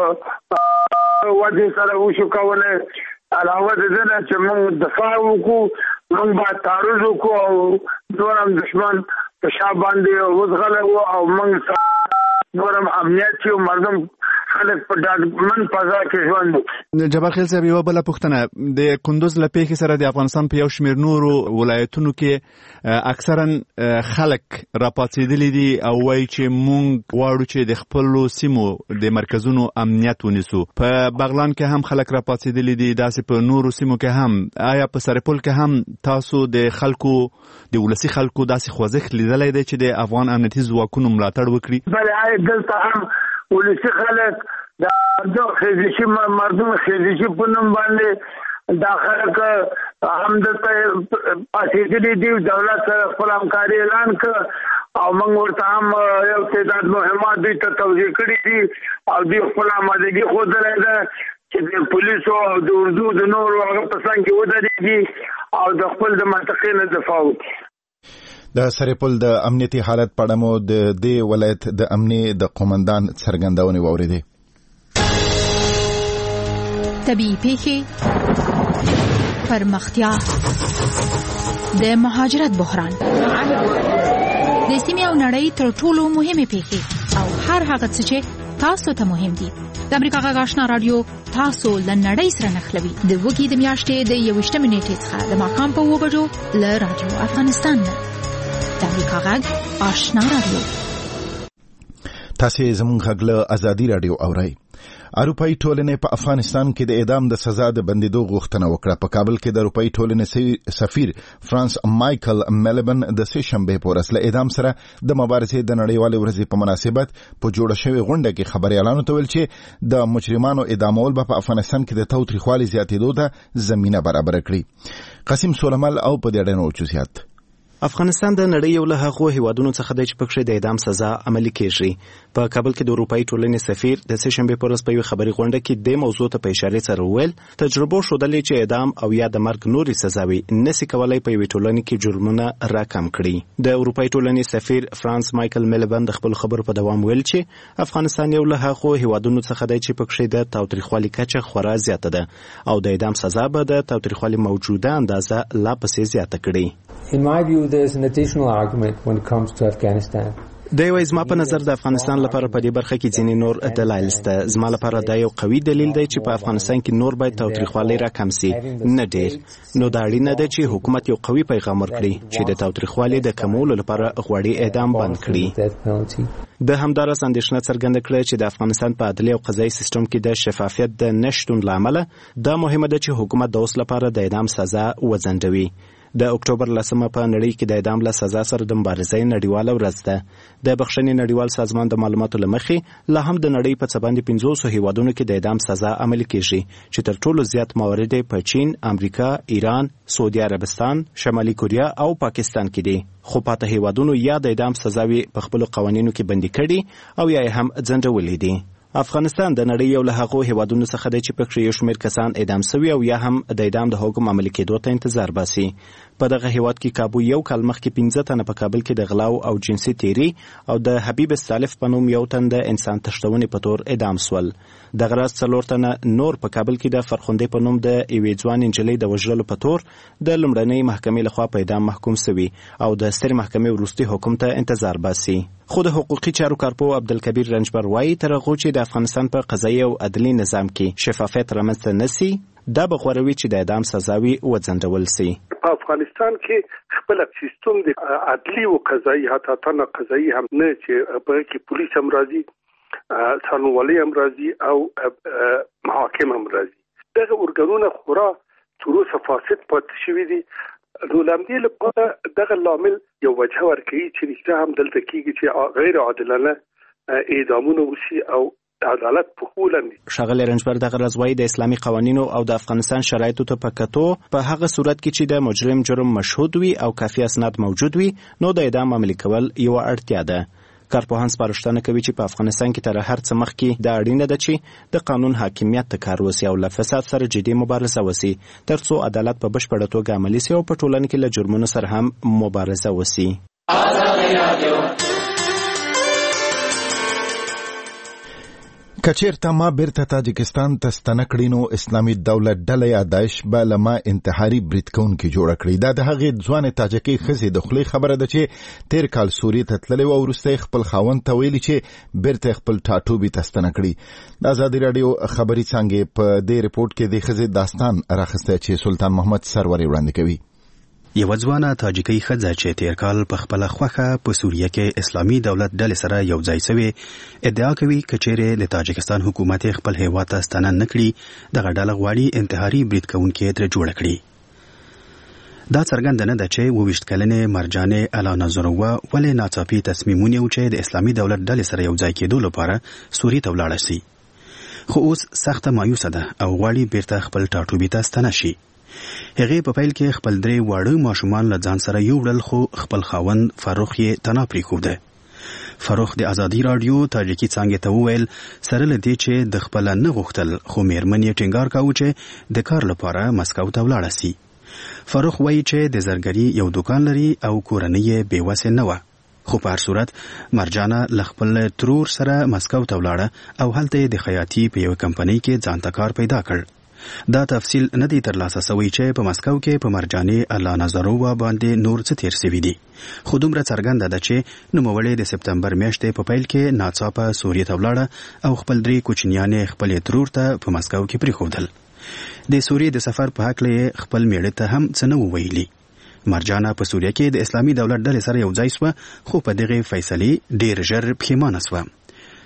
S8: په وجه سره وشو کولی. علاوه د دې نه چې موږ دفاع وکړو، موږ باید تعرض وکړو او نور هم دښمن په شا باندې وزغلی او موږ نور هم امنیت چې مردم خلک په ډاډمن فضا کې ژوند وکړي.
S9: جبار خیل صاحب، یوه بله پوښتنه، د کندوز له پیښې سره د افغانستان په یو شمېر نورو ولایتونو کې اکثرا خلک راپاڅېدلي دي او وایي چې موږ غواړو چې د خپلو سیمو د مرکزونو امنیت ونیسو. په بغلان کې هم خلک راپاڅېدلي دي، داسې په نورو سیمو کې هم. آیا په سرپل کې هم تاسو د خلکو، د ولسي خلکو داسې خوځښت لیدلی دی چې د افغان امنیتي ځواکونو ملاتړ وکړي؟
S8: بله، دلته هم ولسي خلک د خیزشي مردم خیزشي په نوم باندې دا خلک هم دلته پاسېدلي دي، دولت سره خپل همکاري اعلان کړ او موږ ورته هم یو تعداد مهمات دوی ته توضیح کړي دي او دوی خپل آمادګي ښودلی ده چې د پولیسو او د اردو د نورو هغه په څنګ کې ودرېږي او د خپل د منطقې نه دفاع وکړي.
S1: د سرپل د امنیتي حالت په اړه مو د دې ولایت د امني د قومندان څرګندونې واورېدې.
S10: طبیعي پیښې، پرمختیا، د مهاجرت بحران، د سیمې او نړۍ تر ټولو مهمې پیښې او هر هغه څه چې تاسو ته مهم دي. د امریکا غږ آشنا رادیو تاسو له نړۍ سره نښلوي. د وګړي د میاشتې د 21 نیټې څخه د ماښام په 2 بجو له رادیو افغانستان نه. د امریکا غږ آشنا رادیو.
S1: تاسو زموږ غږ له ازادي رادیو اورئ. اروپאי ټولنې په افغانستان کې د اعدام د سزا د بندیدو غوښتنه وکړه. په کابل کې د اروپאי ټولنې سفیر فرانس مایکل میلبن د سه شنبه په ورځ له اعدام سره د مبارزې د نړیوالې ورځې په مناسبت په جوړه شوې غونډه کې خبريالانو ته ویل چې د مجرمانو اعدامول په افغانستان کې د تاوتریخوالي زیاتېدو ته زمينه برابر کړي. قاسم سولمل او په دې اړه نور چوسیات.
S11: افغانستان د نړۍ یو له هغو هیوادونو څخه دی چې پکې د اعدام سزا عملي کیږي. په کابل کې د اروپאי ټولنې سفیر د سه شنبه په ورځ په یو خبري غونډه کې د موضوع ته په اشاره سره وویل تجربه ښودلې چې اعدام او یا د مرګ نورې سزاوي نشي کولای په یوې ټولنې کې جرمونه راکم کړي. د اروپאי ټولنې سفیر فرانس مایکل میلبن د خپل خبرو په دوام ویل چې افغانستان یو له هغو هیوادونو څخه دی چې پکې د تاوتریخوالي کچه خورا زیاته ده او د اعدام سزا به د تاوتریخوالي موجوده اندازه لا پسې زیاته کړي.
S12: In my view, there's an additional argument when it comes to Afghanistan.
S11: د یو زما په نظر د افغانستان لپاره په دې برخه کې ځینې نور دلایل شته. زما لپاره دا یو قوي دلیل دی چې په افغانستان کې نور باید تاوتریخوالي راکم شي، نه ډیر. نو دا اړینه ده چې حکومت یو قوي پیغام ورکړي چې د تاوتریخوالي د کمولو لپاره غوړي اعدام بند کړي. د همدارس اندېښنه څرګنده کړه چې د افغانستان په عدلي او قضایي سیستم کې د شفافیت د نشټون لامل دا مهمه ده چې حکومت د اوس لپاره د اعدام سزا وځنډوي. د اکتوبر 10 په نړۍ کې د اعدام له سزا سره د مبارزې نړیواله ورځ ده. د بخښنې نړیوال سازمان د معلوماتو لمخې لا هم د نړۍ په څه باندې 500 هیوادونو کې د اعدام سزا عملي کیږي چې تر ټولو زیات موارد په چین، امریکا، ایران، سعودي عربستان، شمالي کوریا او پاکستان کې دي. خو پاته هیوادونو یا د اعدام سزاوي په خپل قوانینو کې بندي کړي او یا هم ځنډولې دي. افغانستان د نړۍ یو له هغو هیوادونو څخه دی چې پکې یو شمېر کسان اعدام شوي او یا هم د اعدام د حکم عملي کېدو ته انتظار باسي. په دغه هیواد کې کابو یو کال مخکې 15 تنه په کابل کې د غلاو او جنسي تیری او د حبیب السالف په نوم یو تن د انسان تښتونې په تور اعدام شول. دغه راز 4 تنه نور په کابل کې د فرخندې په نوم د یوې ځوان نجلۍ د وژلو په تور د لومړنۍ محکمې لخوا په اعدام محکوم شوي او د سترې محکمې وروستي حکم ته انتظار باسي. خو د حقوقي چارو کارپو عبدالکبیر رنجبر وایي تر هغو چې د افغانستان په قضایي او عدلي نظام کې شفافیت رامنځته نشي دا به غوروي چې د اعدام سزاوي وځنډول شي.
S13: په افغانستان کې خپل سیستم د عدلي او قضایي حتی تنه قضایي هم نه چې په کې پولیس هم راځي، څارنوالي هم راځي او محاکم هم راځي. دغه ارګانونه خورا تر اوسه فاسد پاتې شوي دي. نو لامدې لپاره دغه لامل یو وجه ورکوي چې رښتیا هم دلته کېږي چې غیر عادلانه اعدامونه وشي او عدالت په خوله.
S11: ښاغلی رنجبر دغه راز وایي د اسلامي قوانینو او د افغانستان شرایطو ته په کتو په هغه صورت کې چې د مجرم جرم مشهود وي او کافي اسناد موجود وي نو د اعدام عملي کول یو اړتیا ده. کارپوهان سپارښتنه کوي چې په افغانستان کې تر هر څه مخکې دا اړینه ده چې د قانون حاکمیت ته کار وشي او له فساد سره جدي مبارزه وشي ترڅو عدالت په بشپړه توګه عملي شي او په ټولنه کې له جرمونو سره هم مبارزه وشي.
S1: کچیرته ما بیرته تاجکستان ته ستنه کړي نو اسلامي دولت ډله یا داعش به له ما انتحاري برید کوونکي جوړه کړي. دا د هغې ځوانې تاجکۍ ښځې د خولې خبره ده چې تیر کال سوریې ته تللې وه او وروسته خپل خاوند ته ویلي چې بیرته خپل ټاټوبي ته ستنه کړي. د ازادي راډیو خبري څانګې په دې رپورټ کې د ښځې داستان راخسته چې سلطان محمد سروري وړاندې کوي.
S14: یو ځوانه تاجکۍ ښځه چې تیر کال په خپل خوخه په سوریه کې اسلامي دولت ډلې سره یو ځای شوی ادعا کوي کچېره د تاجکستان حکومت خپل هیواد ته ستنه نکړي دغه ډله غواړي انتحاري برید کوونکي تر جوړ کړي. دا څرګنده نه ده چې 22 کلنې مرجانې الانا زروه ولې ناڅاپي تصمیمونه چې د اسلامي دولت ډلې سره یو ځای کېدو لپاره سوریې ته ولاړه شي خو اوس سخته مایوسه ده او غواړي بیرته خپل ټاټوبي ته ستنه شي. هغه په پیل کې خپل درې واړه ماشومان له ځان سره یوړل خو خپل خاوند فاروق یې تنها پرېښوده. فاروق د ازادي راډیو تاجکي څانګې ته وویل سره له دې چې د خپل نه غوښتل خو میرمن یې ټینګار کاوه چې د کار لپاره مسکو ته ولاړه شي. فاروق وایي چې د زرګري یو دکان لري او کورنۍ یې بېوسې نه وه خو په هر صورت مرجانه له خپل ترور سره مسکو ته ولاړه او هلته یې د خیاطي په یوه کمپنۍ کې ځان ته کار پیدا کړ. دا تفصیل نه دی ترلاسه شوی چې په مسکو کې په مرجانې الانا زروه باندې نور څه تیر شوي دي خو دومره څرګنده ده چې نوموړې د سپتمبر میاشتې په پیل کې ناڅاپه سوریې ته ولاړه او خپل درې کوچنیانې خپلې ترور ته په مسکو کې پرېښودل. د سوریې د سفر په هکله یې خپل میړه ته هم څه نه وویلي. مرجانه په سوریه کې د اسلامي دولت ډلې سره یو ځای شوه خو په دغه فیصلې ډېر ژر پښیمانه شوه.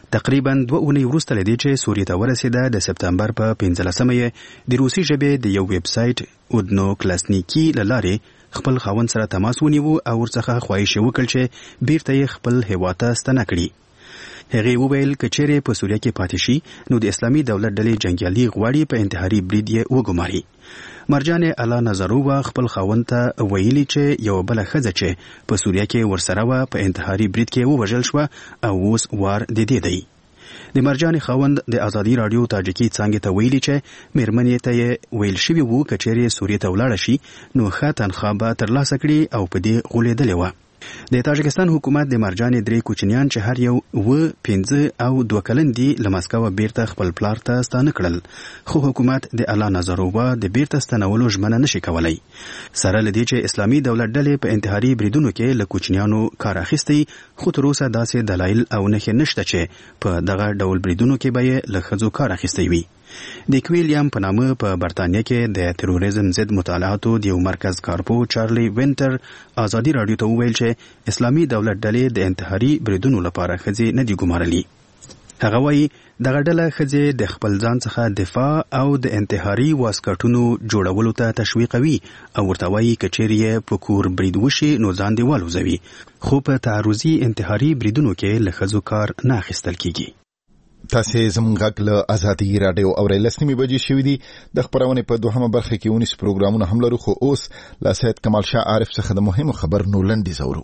S14: تقریبا 2 اونۍ وروسته له دې چې سوریې ته ورسېده د سپتمبر په 15مه یې د روسي ژبې د یو ویب سایټ اودنو کلاسنیکي له لارې خپل خاوند سره تماس ونیو او ورڅخه خواهش وکړ چې بیرته یې خپل هیواد ته ستنه کړي. هغې وویل که چیرې په سوریه کې پاتې شي نو د اسلامي دولت ډلې جنګیالي غواړي په انتحاري برید یې وګماري. مرجان الا نظرووا خپل خاوند ته ویلي چې یو بل ښځه چې په سوریه کې ورسره وه په انتحاري برید کې ووژل شوه او اوس وار د دې دی. د مرجان خاوند د ازادي راډیو تاجکي څانګې ته ویلي چې میرمنې ته یې ویل شوي وو که چیرې سوریې ته ولاړه شي نو ښه تنخواه به ترلاسه کړي او په دې غولېدلې وه. د تاجکستان حکومت د مرجانې 3 کوچنیان چې هر یو 15 او 2 کلن دي له مسکو بیرته خپل پلار ته ستانه کړل، خو حکومت د الا نظرووا د بیرته ستنولو ژمنه نشي کولای. سره له دې چې اسلامي دولت ډلې په انتحاري بریدونو کې له کوچنیانو کار اخیستی، خو تر اوسه داسې دلایل او نښې نشته چې په دغه ډول بریدونو کې به یې له ښځو کار اخیستی وي. د کویلیم په نامه په برتانیا کې د تروریزم ضد مطالعاتو د یو مرکز کارپو چارلی وینټر ازادي راډیو ته وویل چې اسلامي دولت ډلې د انتحاري بریدونو لپاره ښځې نه دي ګمارلي. هغه وایي دغه ډله ښځې د خپل ځان څخه دفاع او د انتحاري واسکټونو جوړولو ته تشویقوي او ورته وایي که چیرې یې په کور برید وشي نو ځان دې والوځوي، خو په تعرضي انتحاري بریدونو کې له ښځو کار نه اخیستل کیږي.
S1: تاسې زموږ غږ له ازادي راډیو اورئ. 10 بجې شوي دي. د خپرونې په 2مه برخه کې 19 پروګرامونه هم لرو، خو اوس له سید کمال شاه عارف څخه د مهمو خبرونو لنډیز اورو.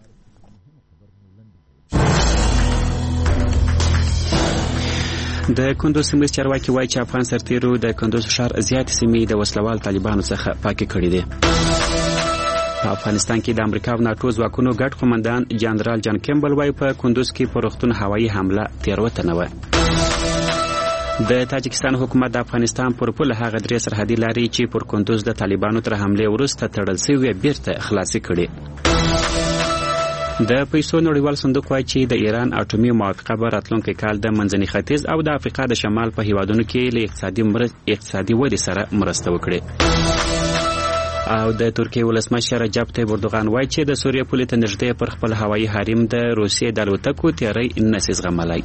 S2: د کندوز سیمې چارواکي وایي چې افغان سرتیرو د کندوز ښار زیاتې سیمې د وسلوال طالبانو څخه پاکې کړې دي. په افغانستان کې د امریکا او ناټو ځواکونو ګډ قومندان جنرال جان کیمبل وایي په کندوز کې په روغتون هوایي حمله تېروتنه وه. د تاجکستان حکومت د افغانستان پر پوله هغه 3 سرحدي لارې چې پر کندوز د طالبانو تر حملې وروسته تړل شوې بیرته خلاصې کړې. د پیسو نړیوال صندوق وایي چې د ایران اټومي موافقه به راتلونکي کال د منځني ختیځ او د افریقا د شمال په هیوادونو کې له اقتصادي ودې سره مرسته وکړي. او د ترکیې ولسمشر رجب طیب اردوغان وایي چې د سوریې پولې ته نږدې پر خپل هوایي حریم د روسیې د الوتکو تیاری نشي زغملای.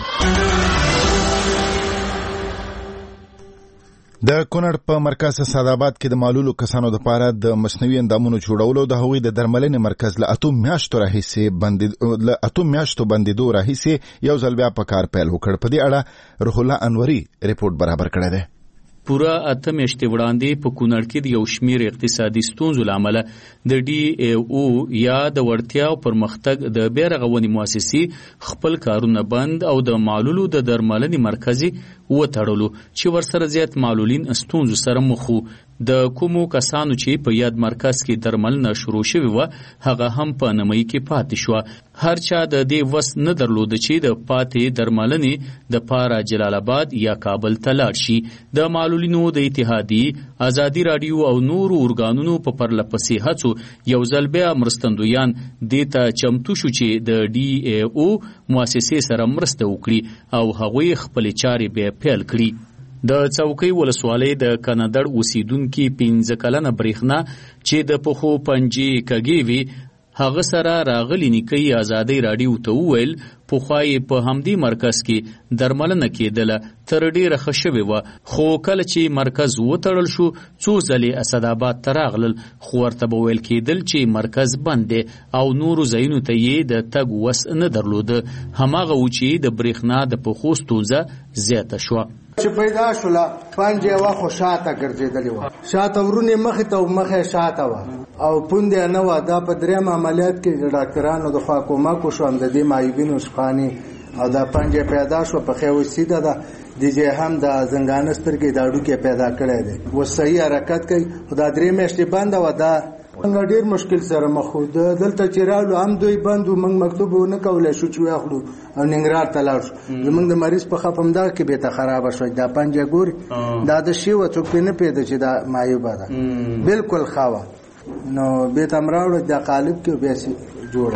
S1: د کونړ په مرکز سعدآباد کې د معلولو کسانو لپاره د مصنوعي اندامونو جوړولو د هغوی د درملنې مرکز له 8 میاشتو بندیدو راهیسې یو ځل بیا په کار پیل وکړ. په دې اړه روح الله انوري ریپورت برابر کړی دی.
S15: پوره 8 میاشتې وړاندې په کونړ کې د یو شمیر اقتصادي ستونزو له امله د ډي ای او یا د وړتیا او پرمختګ د بیا رغونې مؤسسې خپل کارونه بند او د معلولو د درملنې مرکز وتړلو چې ورسره زیات معلولین ستونزو سره مخ وو. د کومو کسانو چې په یاد مرکز کې درملنه شروع شوې وه هغه هم په نمۍ کې پاتې شوه. هر چا د دې وس نه درلود چې د پاتې درملنې د پاره جلال آباد یا کابل ته لاړ شي. د معلولینو د اتحادیې ازادي راډیو او نورو ارګانونو په پرلپسې هڅو یو ځل بیا مرستندویان دې ته چمتو شو چې د ډي ای او مؤسسې سره مرسته وکړي او هغوی خپل چارې بیا پیل کړي. د څوکۍ ولسوالۍ د کاناډړ اوسیدونکي 15 کلنه برېښنا چې د پخو پنجې کږې وي هغه سره راغلی نیکي ازادي راډیو ته وویل پخوا یې په همدې مرکز کې درملنه کېدله تر ډېره ښه شوې وه، خو کله چې مرکز وتړل شو څو ځلې اسداباد ته راغلل خو ورته به ویل کېدل چې مرکز بند دی او نورو ځایونو ته یې د تګ وس نه درلوده. هماغه و چې د برېښنا د پخو ستونزه زیاته شوه.
S16: چې پیدا شوله پنجې وه خو شاته ګرځېدلې وه، شاته ورونې مخې ته مخې شاته وه او پوندې نه وه. دا په 3 عملیات کې د ډاکټرانو د خوا کومک وشوم د دې معیوبینو شخاني او دا پنجې پیدا شوه په خیو سیده ده دیجې هم د زنګانه سترګې دا ډوکې پیدا کړی دی. اوس صحیح حرکت کوي خو دا 3 میاشتې بنده وه. دا څنګه ډېر مشکل سره مخ وو. دلته چې راغلو هم دوی بند وو، موږ مکتوب ونه کولی شو چې واخلو او ننګرهار ته لاړ شو. زموږ د مریض په خپ همدغه کې بیرته خرابه شوه. دا پنجه ګوري دا د شي وه، څوک پرې نه پوهېده چې دا معیوبه ده، بلکل ښه وه. نو بیرته م راوړه دا قالب کې بیا جوړه شي.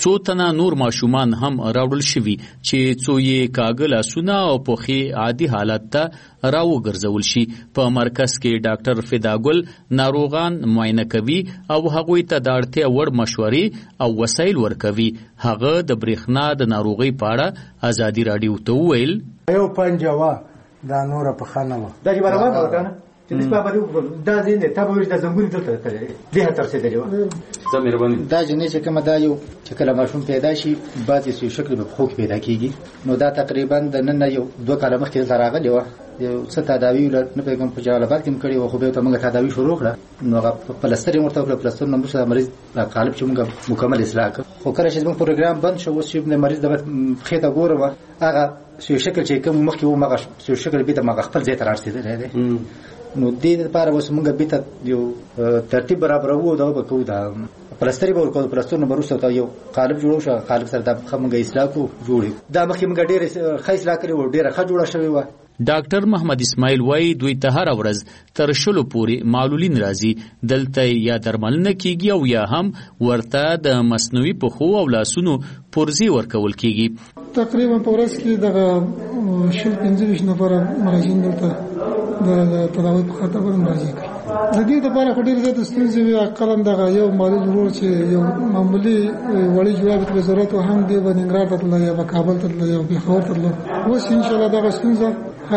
S15: څو تنه نور ماشومان هم راوړل شوي چې څو یې کاږه لاسونه او پوښې عادي حالت ته راوګرځول شي. په مرکز کې ډاکټر فداګل ناروغان معاینه کوي او هغوی ته د اړتیا وړ مشورې او وسایل ورکوي. هغه د برېښنا د ناروغۍ په اړه ازادي راډیو ته وویل
S16: یو پنجوا دا نور په خانه و
S17: دا برابر وکړه چې په باندې دا دینه تاسو د زنګونی دلته کړی دی هتر څه دی دا جنې چې کومه دا یو چې کله ماشوم پیدا شي بعضې څه شکل به خوک پیدا کیږي نو دا تقریبا د نن یو 2 کال مخکې راغلی و یو څه تداوی نه پیغام په جواب کې کړی و خو به ته موږ تداوی شروع کړه نو هغه پلستر مرته کړ پلستر نو موږ مریض قالب چې موږ مکمل اصلاح کړ خو کله چې موږ پروګرام بند شو چې مریض د خېټه ګوره هغه څه شکل چې کوم مخکې و مغه څه شکل به د مغه خپل ځای ته راځي دی نو دې لپاره اوس موږ به یو ترتیب برابرو دا به کوو دا پلستر به ورکو پلستر نو بروسته ته یو قالب جوړو شو قالب سره د موږ اصلاح کو جوړي دا مخکې موږ ډېر خیس لا کړی و ډېر ښه جوړه شوی و.
S15: ډاکټر محمد اسماعیل وای دوی ته هر ورځ تر شلو پورې معلولین راځي دلته یا درملنه کیږي او یا هم ورته د مصنوعي پښو او لاسونو پرزي ورکول کیږي.
S18: تقریبا په ورځ کې د 15 نفر مراجعین دلته د تداوی په خاطر باندې راځي. د دې لپاره خو ډېر زیات ستونزې وي اقلن دغه یو معلول ورور چې یو معمولی وړي جواب په ضرورت هم دی باندې ننګرهار ته تللی یا کابل ته تللی یا پېښور ته تللی اوس ان شاء الله دغه ستونزه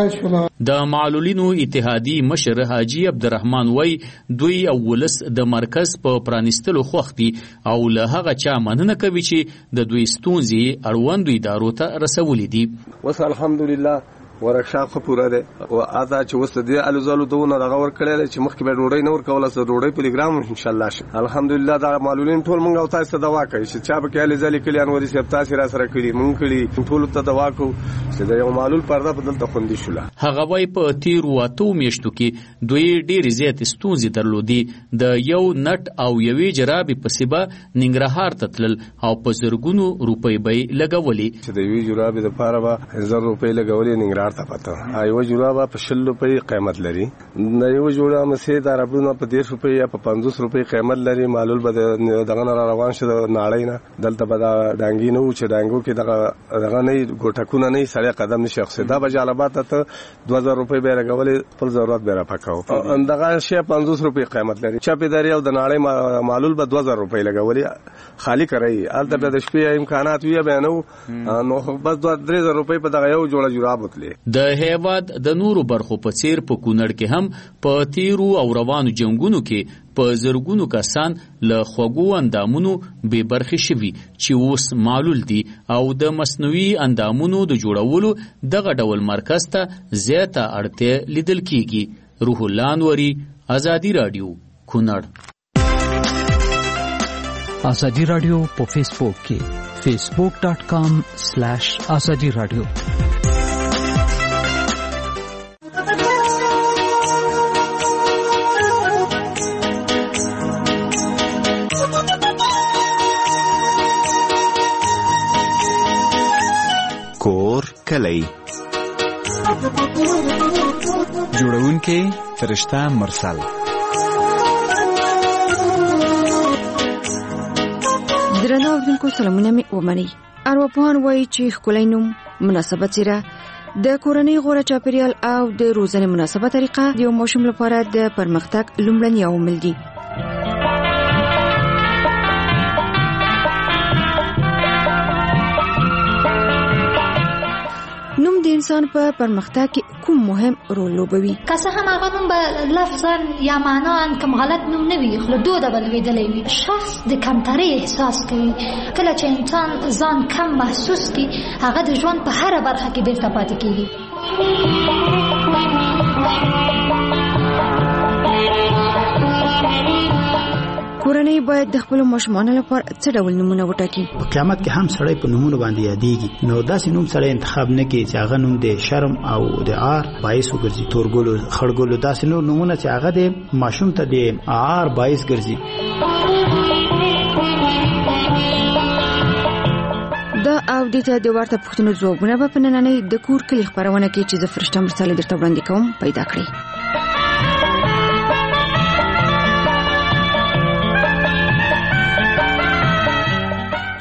S15: د معلولینو اتحادی مشر حاجی عبدالرحمن وای دوی او ولس د مرکز په پرانیستلو خوښ دي او له هغه چا مننه کوي چې د دوی ستونزې اړوندو ادارو ته رسولې دي.
S19: وس الحمدلله ورکشاپ خو پوره ده او ادا چې وسته دی الوزالو دونه دغه ور کړل چې مخکې به ډوډۍ نور کوله سره ډوډۍ پلیګرام ان شاء الله شي. الحمدلله دا معلولین ټول مونږ او تاسو ته دوا کوي چې چا به کې علي ځلې کلیان وري سپ تاسو را سره کړی مونږ کړی ټول ته دوا کو چې دا یو معلول پرده بدل ته خوندې شوله.
S15: هغه وای په تیر واتو میشتو کې دوی ډېر زیات ستونزې درلودي د یو نټ او یوې جرابې په سبا ننګرهار ته تلل او په زرګونو روپۍ به لګولې
S19: چې د یوې جرابې لپاره به 1000 روپۍ لګولې ننګرهار ته پته ایو جوړه په 60 روپۍ قیمت لري نه یو جوړه مسه د عربونو په 10 روپۍ یا په 50 روپۍ قیمت لري معلول به دغه نه روان شه ناړی نه دلته به ډانګي نو چې ډانګو کې دغه نه ګټکونه نه سړی قدم نشي خصه دا به جالبات ته 2000 روپۍ به لګولې خپل ضرورت به را پکاو دغه شی 50 روپۍ قیمت لري چا په دریو د ناړی معلول به 2000 روپۍ لګولې خالی کوي الته به د شپې امکانات وي به نو بس 3000 روپۍ په دغه یو جوړه جوړه بوتلې.
S15: د هیواد د نورو برخو په څیر په کونړ کې هم په تیرو او روانو جنگونو کې په زرګونو کسان له خوږو اندامونو بې برخې شوي چې اوس معلول دي او د مصنوعي اندامونو د جوړولو دغه ډول مرکز ته زیاته اړتیا لیدل کیږي. روح الله انوري ازادي راډیو کونړ.
S20: ازادي راډیو په فیسبوک کې facebook.com/ازادي راډیو.
S11: کور کلی جوړونکې فرشته مرسل.
S21: درنو اوریدونکو سلامونه مې ومنئ. ارواپوهان وایي چې ښکلی نوم، مناسبه څیره، د کورنۍ غوره چاپیریال او د روزنې مناسبه طریقه د یو ماشوم لپاره د پرمختګ لومړني عوامل دي. نوم د انسان په پرمختګ کې کوم مهم رول لوبوي؟
S22: که څه هم هغه نوم به لفظا یا معنا کم غلط نوم نه وي خو دوده به لوېدلی وي. شخص د کمترۍ احساس کوي. کله چې انسان ځان کم محسوس کړي هغه د ژوند په هره برخه کې بېرته پاتې کېږي. کورنۍ باید د خپل ماشومانو لپاره څه ډول نومونه وټاکي؟
S17: په قیامت کې هم سړی په نومونو باندې یادېږي. نو داسې نوم سړی انتخاب نه کوي چې هغه نوم د شرم او د عار باعث وګرځي. تورګلو، خړګلو، داسې نور نومونه چې هغه د ماشوم ته د عار باعث ګرځي.
S21: دا او د ته د ورته پوښتنو ځوابونه به په نننۍ د کور کلي خپرونه کې چې زه فرشته مرسل درته وړاندې کوم پیدا کړئ.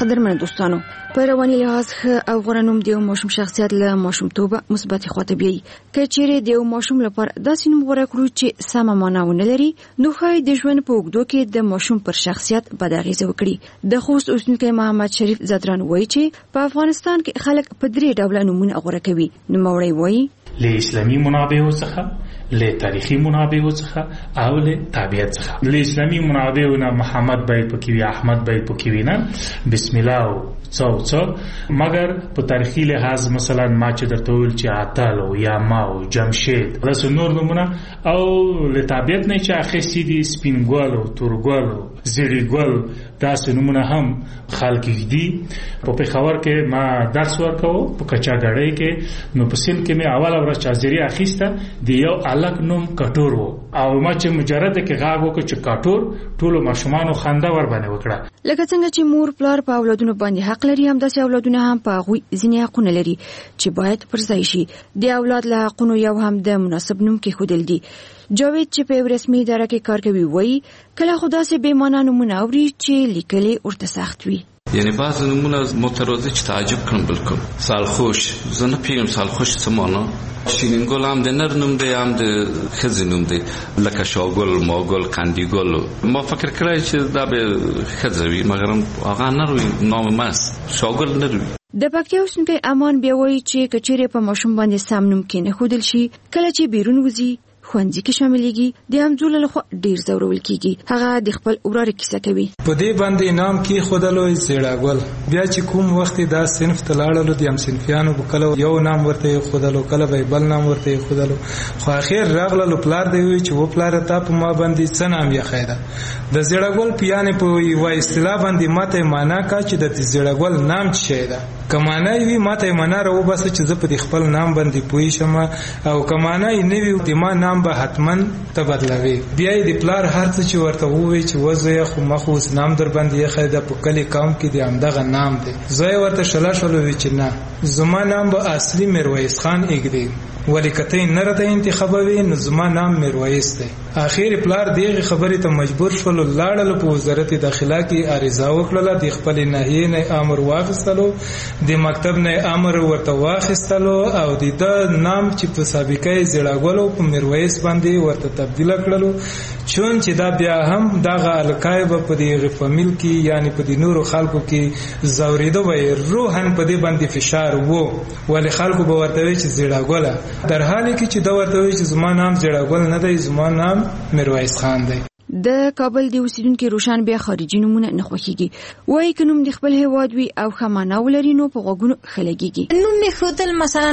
S21: قدرمن دوستانو په رواني لحاظ او غوړنوم د ماشوم شخصیت له ماشومتوبه مثبت خواته بیاي کچېره د ماشوم لپاره داسې نوم غوړه کړو چې سمه معنا ونه لري نو خای د ژوند په اوږدو کې د ماشوم پر شخصیت بد اغیزه وکړي د خوست اوسنیکي محمد شریف زدران وایي چې په افغانستان کې خلک په 3 ډوله نومونه غوړه کوي نو موري وایي
S3: له اسلامي منابعو څخه له تاریخي منابعو څخه او له تابعیت څخه له اسلامي منابعو نه محمد باید پکوي احمد باید پکوي نه بسم الله څو مگر په تاریخي لحاظ مثلا ما چې درته ویل چې عطالو یا ماو جمشید رس نور نمونه او له تابعیت نه چې اخی سیدي سپینګولو تورګولو زیړګول داسې نمونه هم خلک دي په پیښور کې ما درس ورکاو په کچاګړې کې نو په سین کې مې اول ورځ چازيري اخیسته دی یو الګ نوم کټور وو او ما چې مجرد کې غاغ وکړ چې کټور ټولو ماشومان خندا ور باندې وکړه
S21: لکه څنګه چې مور پلار په اولادونو باندې حق لري هم داسې اولادونه هم په غوي ځینې حقونه لري چې باید پر ځای شي د اولاد له حقونو یو هم د مناسب نوم کې خودل دي جاوید چې په رسمي اداره کې کار کوي وایي کله خدا سي به معنا نمونه اوري چې لیکلي ورته سخت وي
S4: یعنی بعض نمونه متروزه چې تعجب کړم بالکل سالخوش زنه پیرم سالخوش سمانه شیرینګل هم د نر نوم دی هم د خزې نوم دی لکه شاګل ماګل قندیګل ما فکر کړی چې دا به خزې وي مګر هغه نر نام ماس شاګل نر وي
S21: د پکتیا اوسنکی امان بیا وایي چې کچېره په ماشوم باندې سم نوم کې نه خودل شي کله چې بیرون وځي خوندې کې شاملېږي د همزول له خوا ډیر زورول کیږي هغه د خپل اورار کیسه کوي
S23: په دې باندې نام کې خودلو زیړاګل بیا چې کوم وخت دا صنف تلاړلو د هم صنفیانو بکلو یو نام ورته خودلو کله به بل نام ورته خودلو خو اخر راغلو پلار دی چې و پلار ته په ما باندې څه نام یې خیره د زیړاګل پیانه په یو اصطلاح باندې ماته معنا کا چې د زیړاګل نام څه ده کمانه وی ماته معنا راو بس چې زه په خپل نام باندې پوي شم او کمانه نه وی د ما نام به حتمن تبدلوي بیا د پلار هر څه چې ورته ووي چې وزه خو مخوس نام در باندې خیده په کلی قوم کې د همدغه نام دی زه ورته شلا شلو وی چې نه زما نام به اصلي میرویس خان اګدي ولی کته نه راته انتخابوي نو زما نام میرویس دی اخیر پلار دیغه خبره ته مجبور شول لاړل په وزارت داخله کې عریضه وکړه د خپل ناحیه نه امر واغستلو د مکتب نه امر ورته واغستلو او د نام چې په سابقه زړاګولو په میرویس باندې ورته تبدیل کړلو چون چې دا بیا هم دغه الکایب په دې فامیل کې یعنی په دې نورو خلکو کې زوریدو وي روحن په دې باندې فشار وو ولی خلکو به ورته چې زړاګوله در حالی کې چې دا ورته چې زما نام زړاګول نه دی زما نام میرویس خان دی
S21: د کابل د اوسیدونکو روشن بیا خارجي نمونه نه خوښيږي وایي که نوم د خپل هیواد وي او خمانه ولري نو په غوګونو خلګيږي
S24: نوم می خودل مثلا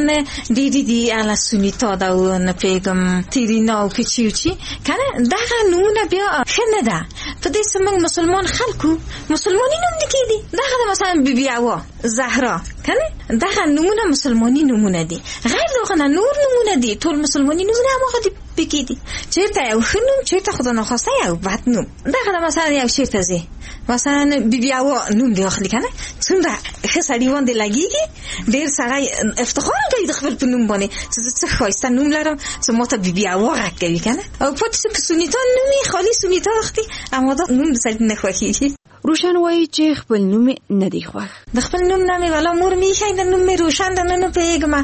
S24: دی اله سنیتا دا نه پیغام تیرینا او کچیوچی کنه دغه نمونه بیا خنه ده په دې سمنګ مسلمان خلکو مسلمانۍ نوم دي دغه مثلا بیبي اوا زهرا کنه دغه نمونه مسلمانۍ نمونه دي غیر دغه نور نمونه دي ټول مسلمانۍ نمونه هغه دي پکې دي چیرته یو خنوم چیرته خدا نه خواسته یو بد نوم دغه مثلا یو چیرته زی مثلا بیبي اوا نوم دی اخلي کنه څنګه خسړی وندې لګيږي ډیر سره افتخار کوي د خپل نوم باندې څه خواسته نوم لرم چې ماته بیبي اوا راکوي کنه او پاتې په سنیتا نومي خالي سنیتا وختي اما دا نوم څه نه خوښي
S21: روشن وایي چې خپل نوم نه دی خوښ
S24: د خپل نوم نامې ولا مور می شي د نوم روشن د نن په یګما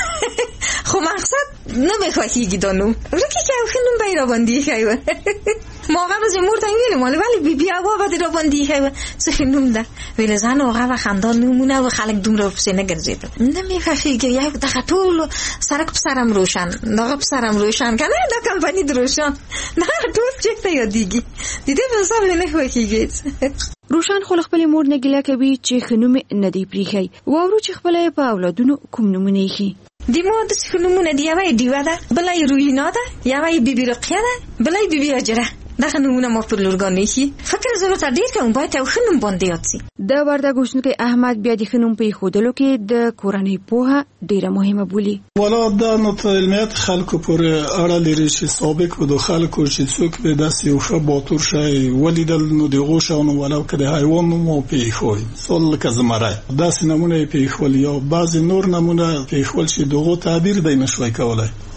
S24: خو مقصد نه به خوښيږي د نوم ورکه چې خو نوم به را باندې خایو ما هغه به مور ته ویل ولی بیبي اوا به را باندې خایو څه نوم ده ویل ځان هغه خاندان نومونه و خلک دومره په سینه ګرځیدل نه می خوښيږي یو د ټول سرک په سرم روشن دغه په سرم روشن کنه د کمپنی روشن نه ټول چې ته یادېږي د دې په حساب نه خوښيږي
S21: روشن خو خپل مور نه ګیله کوي چې خنوم نه دی پریخي واورو چې خپل په اولادونو کوم نمونه یې
S24: دی مو د خنومونه دی یوه دیوه ده بلای روینا ده یوه بیبي رقیه ده بلای بیبي اجره دغه نمونه ما پر لورګانې شي فکر ضرورت ډیر کوم باید یو خنوم باندې یاد شي
S21: د وردګ اوسنکی احمد بیا د خنوم په خودلو کې د کورنۍ پوهه ډیره مهمه بولي
S25: ولا د نوت علمیت خلکو پر اړه لري چې سابق و د خلکو چې څوک به داسې یو ښه باتور شي ولیدل نو د غوښانو ولو که د حیوان نوم پیښوي سول که زمری داسې نمونه پیښول یا بعضې نور نمونه پیښول چې دغه تعبیر دی نشوي کولای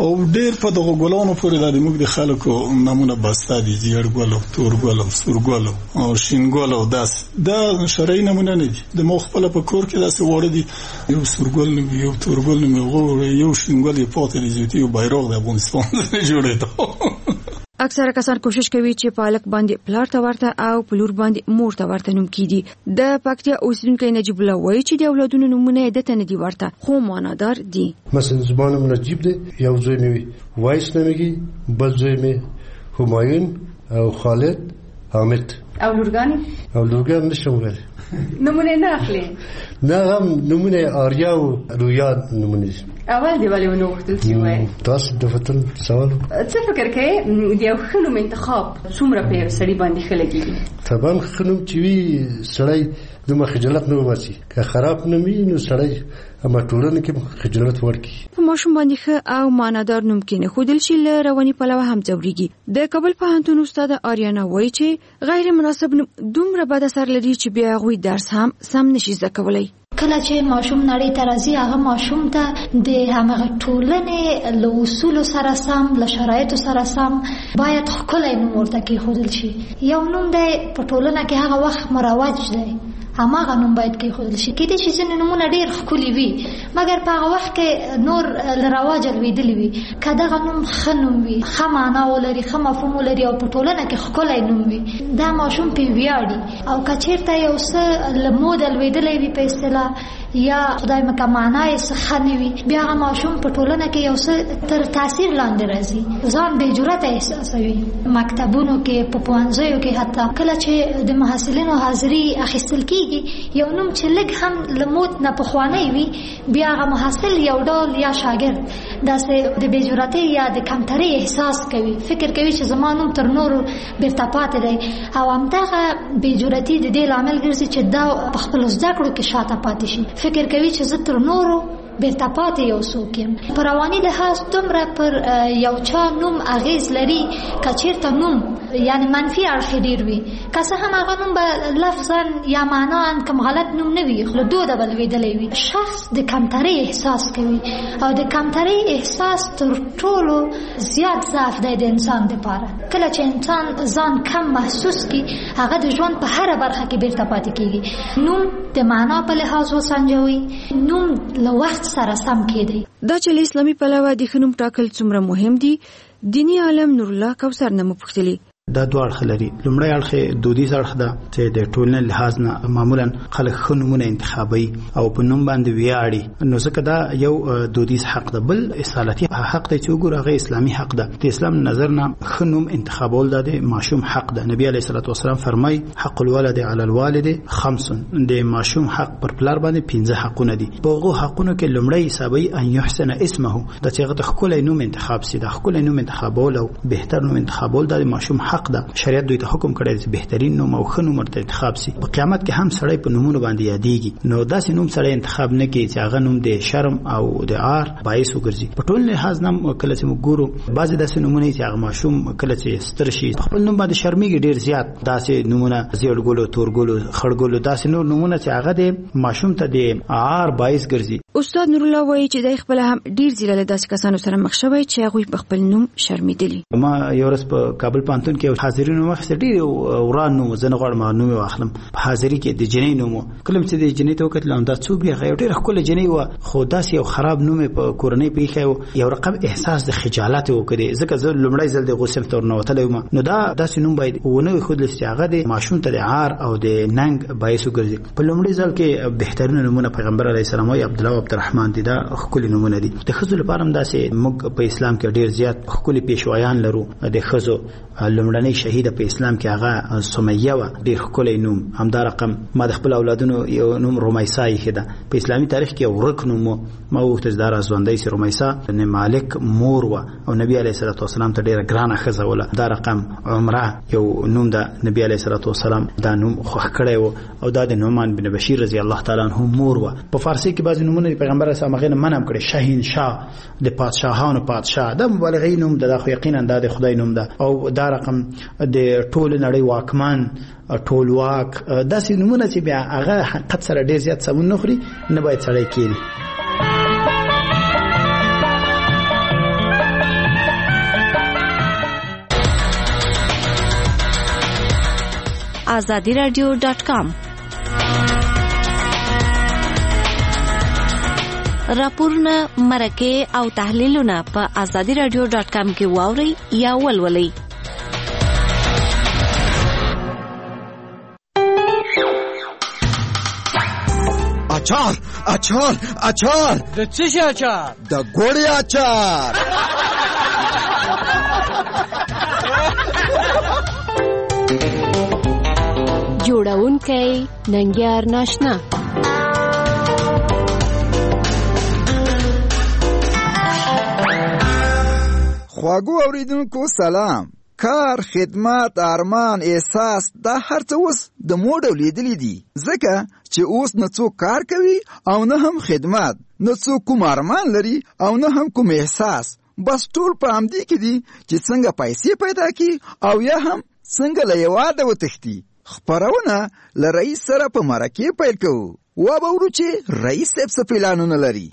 S25: او ډېر په دغه ګلانو پورې د موږ د خلکو نمونه بسته دي، زیړ ګل او تور ګل او سور ګل او شین ګل او داس دا شرعي نمونه نه دي. د مو خپل په کور کې داسې وړه دي، یو سور ګل نه یو تور ګل نه یو شین ګل یې پاتې دي، یو بیرغ د افغانستان جوړېده.
S21: اکثره کسان کوشش کوي چې پالک باندې پلار ته ورته او پلور باندې مور ته ورته نوم کیږي. د پکتیا اوسیدونکو نجیب الله وایي چې د اولادونو نومونه د ته نه دي ورته خو معنادار دي.
S5: مثلا زبانم نجیب دی، یو زوی مې وایس نومیږي، بل زوی مې همایون او خالد حامد.
S6: او لورګانی؟
S5: او لورګان نشم ویل.
S6: نمونه نه اخلي؟
S5: نه، هم نمونه آریا او رویا نمونه دي.
S6: اول دی ولې ونه وختل چې وای
S5: تاسو د فتل سوال
S6: څه فکر کوي د یو خنوم انتخاب څومره په سړي باندې خلګي؟
S5: طبعا خنوم چې وی سړی د مخجلت نه وباسي، که خراب نه وي نو سړی اما ټولنه کې خجالت ورکی.
S21: په ماشوم باندې ښه او معنادار نوم کې نه خودل شي له رواني پلوه هم ځوريږي. د کابل پوهنتون استاد آریانا وایي چې غیر مناسب دومره بد اثر لري چې بیا غوي درس هم سم نشي زده کولای.
S22: کله چې ماشوم نړۍ ته راځي هغه ماشوم ته د هغه ټولنې له اصول سره سم له شرایطو سره سم باید ښکلی نوم ورته کېښودل شي. یو نوم دی په ټولنه کې هغه وخت مروج دی، هماغه نوم باید کېښودل شي. کېدای شي ځینې نومونه ډېر ښکلي وي مګر په هغه وخت کې نور له رواجه لوېدلي وي. که دغه نوم ښه نوم وي، ښه معنا ولري، ښه مفهوم ولري او په ټولنه کې ښکلی نوم وي، دا ماشوم پرې ویاړي. او که چېرته یو څه له موده لوېدلی وي په اصطلاح یا خدای مکه معنا یې څه ښه نه وي، بیا هغه ماشوم په ټولنه کې یو څه تر تاثیر لاندې راځي، ځان بې جرأته احساسوي. مکتبونو کې په پوهنځیو کې حتی کله چې د محصلینو حاضري اخیستل کېږي یو نوم چې لږ هم له موت نه پخوانی وي، بیا هغه محصل یو ډول یا شاګرد داسې د بې جرأتۍ یا د کمترۍ احساس کوي، فکر کوي چې زما نوم تر نورو بیرته پاتې دی. او همدغه بې جرأتي د دې لامل ګرځي چې دا په خپلو زده کړو کې شاته پاتې شي، فکر کوي چې زه تر نورو بیرته پاتې یو څوک یم. په رواني لحاظ دومره پر یو چا نوم اغیز لري که چېرته نوم یعنی منفي اړخ ډېر وي، که څه هم هغه نوم به لفظا یا معنا کوم غلط نوم نه وي، له دوده به لوېدلی وي. شخص د کمترۍ احساس کوي او د کمترۍ احساس تر ټولو زیات ضعف دی د انسان دپاره. کله چې انسان ځان کم محسوس کړي هغه د ژوند په هره برخه کې بیرته پاتې کېږي. نوم د معنا په لحاظ وسنجوي، نوم له وخت سره سم کېدی.
S21: دا چې اسلامي پلوه د خنوم ټاکل څومره مهم دي، دینی عالم نور الله کوثر نه مپوښتلی.
S7: دا دوه اړخ لري. لومړی اړخ دودیز اړخ ده چې د ټولنې لحاظ نه معمولا خلک ښه نومونه انتخابوي او په نوم باندې ویاړي، نو ځکه دا یو دودیز حق ده. بل اصالتي حق دی چې وګوره هغه اسلامي حق ده. د اسلام نظر نه ښه نوم انتخابول د ماشوم حق ده. نبی علیه الصلاة والسلام فرمای حق الولد علی الوالد خمس، د ماشوم حق پر پلار باندې 15 حقونه دي. په هغه حقونو کې لومړی حسابي ان يحسن اسمه، د چې هغه ښکلی نوم انتخاب سي. د ښکلی نوم انتخابول او بهتر نوم انتخابول د ماشوم حق ده. شریعت دوی ته حکم کړی چې بهترین نوم او ښه نوم ورته انتخاب سي. په قیامت کې هم سړی په نومونو باندې یادېږي، نو داسې نوم سړی انتخاب نه کوي چې هغه نوم د شرم او د عار باعث وګرځي. په ټول لحاظ نه کله چې موږ ګورو بعضې داسې نومونه چې هغه ماشوم کله چې ستر شي خپل نوم باندې شرمېږي ډېر زیات. داسې نومونه زیړ ګلو، تور ګلو، خړ ګلو، داسې نور نومونه چې هغه د ماشوم ته د عار باعث ګرځي.
S21: استاد نور الله وایي چې د خپل هم ډیر ځله له داسې کسانو سره مخ شوی چې هغه په خپل نوم شرمېدلی.
S7: ما یو ورځ په کابل پوهنتون کې حاضرینو مخ سره ډیر وران نوم زنه غواړم نوم واخلم. په حاضری کې د جنې نوم کلم چې د جنې ته وکړل دا څوک دی، غیر ډیر خپل جنې و خو داسې یو خراب نوم په کورنۍ پیښه یو رقم احساس د خجالت وکړي. ځکه زه لومړی ځل د غوسم تور نه وتلم، نو دا داسې نوم باید ونه خود لسته هغه د ماشوم ته د عار او د ننګ باعث وګرځي. په لومړي ځل کې بهترین نومونه پیغمبر علیه السلام او عبد الله او عبدالرحمن دي. دا خپل نومونه دي. د خزو لپاره هم داسې موږ په اسلام کې ډیر زیات خپل پیشوایان لرو. د خزو لومړنۍ شهیده په اسلام کې هغه سمیه و، ډیر خپل نوم. همدا رقم ما د خپل اولادونو یو نوم رمیسا یې ده. په اسلامي تاریخ کې ورک نوم ما وخت زدار ازوندې سي رمیسا نه مالک مور و او نبی علیه الصلاه والسلام ته ډیره ګرانه خزه ولا. دا رقم عمره یو نوم ده، نبی علیه الصلاه والسلام دا نوم خوښ کړی و او دا د نعمان بن بشیر رضی الله تعالی عنہ مور و. په فارسی کې بعضی نومونه پیغمبر اسلام غوښنه منم کړي. شاهین شاه د پادشاهانو پادشاه، د مبالغې نوم د خو یقینا د خدای نوم ده. او دا رقم د ټول نړۍ واکمن، ټولواک، داسې نومونه چې بیا هغه حقیقت سره ډیر زیات سمون نه خوري، نه باید سړی کېږي.
S8: azadiradio.com. راپورونه، مرکې او تحلیلونه په azadiradio.com کې واورئ یا ولولئ.
S9: اچار اچار اچار.
S10: د څه شي اچار؟
S9: د ګوړې اچار.
S12: جوړونکی ننګیار ناشنا.
S9: خواږو اوریدونکو سلام. کار، خدمت، ارمان، احساس دا هر څه اوس د موډ لیدلې دي، ځکه چې اوس نه څوک کار کوي او نه هم خدمت، نه څوک کوم ارمان لري او نه هم کوم احساس. بس ټول په همدې کې دي چې څنګه پیسې پیدا کی او یا هم څنګه له یواده وتښتي. خپرونه له رئیس سره په مرکې پیل کوو. وبورو چې رئیس صاحب څه پلانونه لري.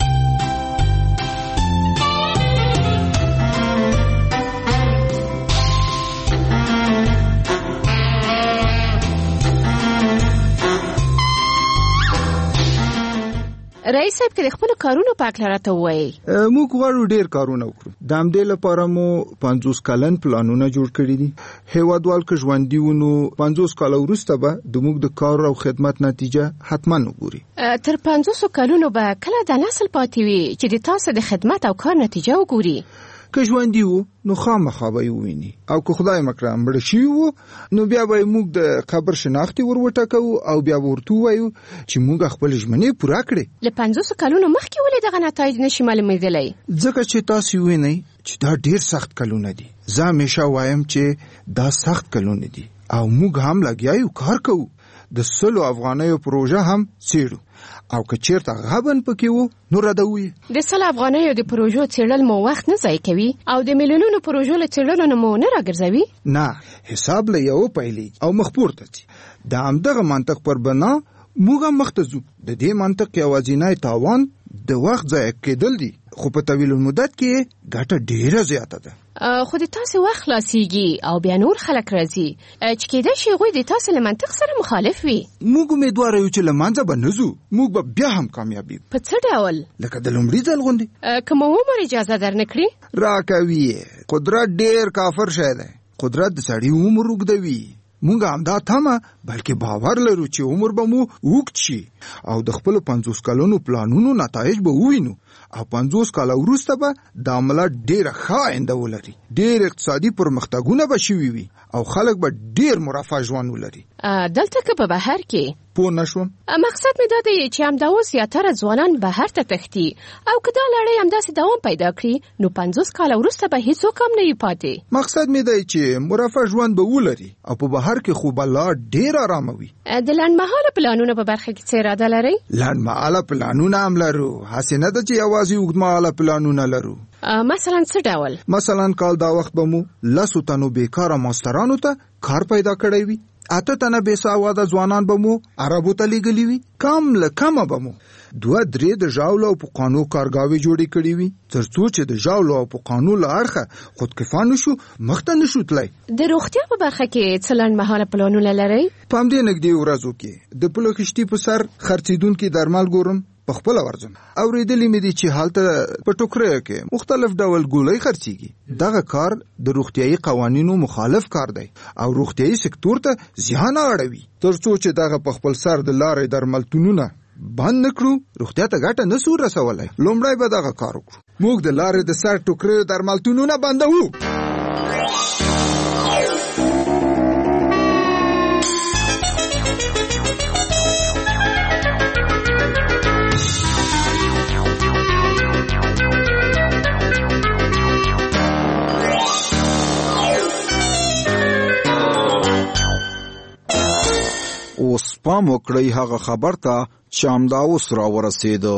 S12: رئیس صاحب که د خپلو کارونو په اړه راته ووایئ.
S9: موږ غواړو ډېر کارونه وکړو. د همدې لپاره مو 50 کلن پلانونه جوړ کړي دي. هیوادوال که ژوندي وو نو 50 کاله وروسته به زموږ د کار او خدمت نتیجه حتما وګوري.
S12: تر 500 کلونو به کله دا نسل پاتې وي چې د تاسو د خدمت او کار نتیجه وګوري؟
S9: که ژوندي وو نو خامخا به یې وویني، او که خدای مکړه مړه شوي وو نو بیا به موږ د قبر شناختې ور وټاکوو او بیا به ورته ووایو چې موږ خپلې ژمنې پوره کړې.
S12: له 500 کلونو مخکې ولې دغه نتایج نشي معلومېدلی؟
S9: ځکه چې تاسو وینئ چې دا ډېر سخت کلونه دي. زه همیشه وایم چې دا سخت کلونه دي او موږ هم لګیا یو کار کوو. د 100 افغانیو پروژه هم څېړو او که چیرته غبن پکې وو نو ردوي.
S12: د 100 افغانیو د پروژو څېړل مو وخت نه ضایع کوي او د میلیونونو پروژو له څېړلو نه مو نه راګرځوي؟
S9: نه، حساب له یو پیلېږي او مخ پورته ځي. د همدغه منطق پر بنا موږ هم مخته ځو. د دې منطق یوازینی تاوان د وخت ضایع کېدل دي، خو په طویل المدت کې ګټه ډېره زیاته ده.
S12: خو د تاسو وخت خلاصيږي او بیا نور خلک راځي چې کېدای شي هغوی د تاسو له منطق سره مخالف وي.
S9: موږ امیدواره یو چې له منځه به نه ځو، موږ به بیا هم کامیاب یو.
S12: په څه ډول؟
S9: لکه د لومړي ځل غوندې.
S12: که مو عمر اجازه درنه کړي؟
S9: راکوي. قدرت ډېر کافر شی دی. قدرت د سړي عمر اوږدوي. مونږ همدا تمه بلکې باور لرو چې عمر به مو اوږد شي او د خپل 50 کلونو پلانونو نتایج به ووینو او 50 کاله وروسته به د عمله ډېره ښه آینده ولري. ډېر اقتصادي پرمختګونه به شوي وي او خلک به ډېر مرفه ژوند ولري.
S12: دلته که په بهر کې
S9: پوه نشوم.
S12: مقصد مې دا دی چې همدا اوس زیاتره ځوانان بهر ته تښتي او که دا لړۍ همداسې دوام پیدا کړي نو 50 کاله وروسته به هیڅوک هم نه وي پاتې.
S9: مقصد مې دی چې مرفه ژوند به ولري او په بهر کې خو به لا ډېر ارامه وي.
S12: د لنډمهاله پلانونو په برخه کې څه اراده لرئ؟
S9: لنډمهاله پلانونه هم لرو. هسې نه ده چې یوازې اوږدمهاله پلانونه لرو.
S12: مثلا څه ډول؟
S9: مثلا کال دا وخت به مو 10 تنو بیکاره ماسترانو ته کار پیدا کړی وي. 8 تنه بې سواده ځوانان به مو عربو ته لیږلي وي. کم له کمه به مو 2-3 د ژاولو او پوقانو کارګاوې جوړې کړې وي تر څو چې د ژاولو او پوقانو له اړخه خودکفا نشو، مخته نشو تللی.
S12: د روغتیا په برخه کې څه لنډمهاله پلانونه لرئ؟
S9: په همدې نږدې ورځو کې د پلو کښتۍ په سر خرڅېدونکي درمل ګورم. په خپل ورځم اورېدلې مې دي چې هلته په ټوکریو کې مختلف ډول ګولۍ خرڅېږي. دغه کار د روغتیايي قوانینو مخالف کار دی او روغتیايي سکتور ته زیان اړوي. تر څو چې دغه په خپل سر د لارې درملتونونه بند نکړو روغتیا ته ګټه نسو رسولای. لومړی به دغه کار وکړو. موږ د لارې د سر ټوکریو درملتونونه بندوو. اوس پام وکړئ هغه خبر ته چې همدا اوس را ورسېده.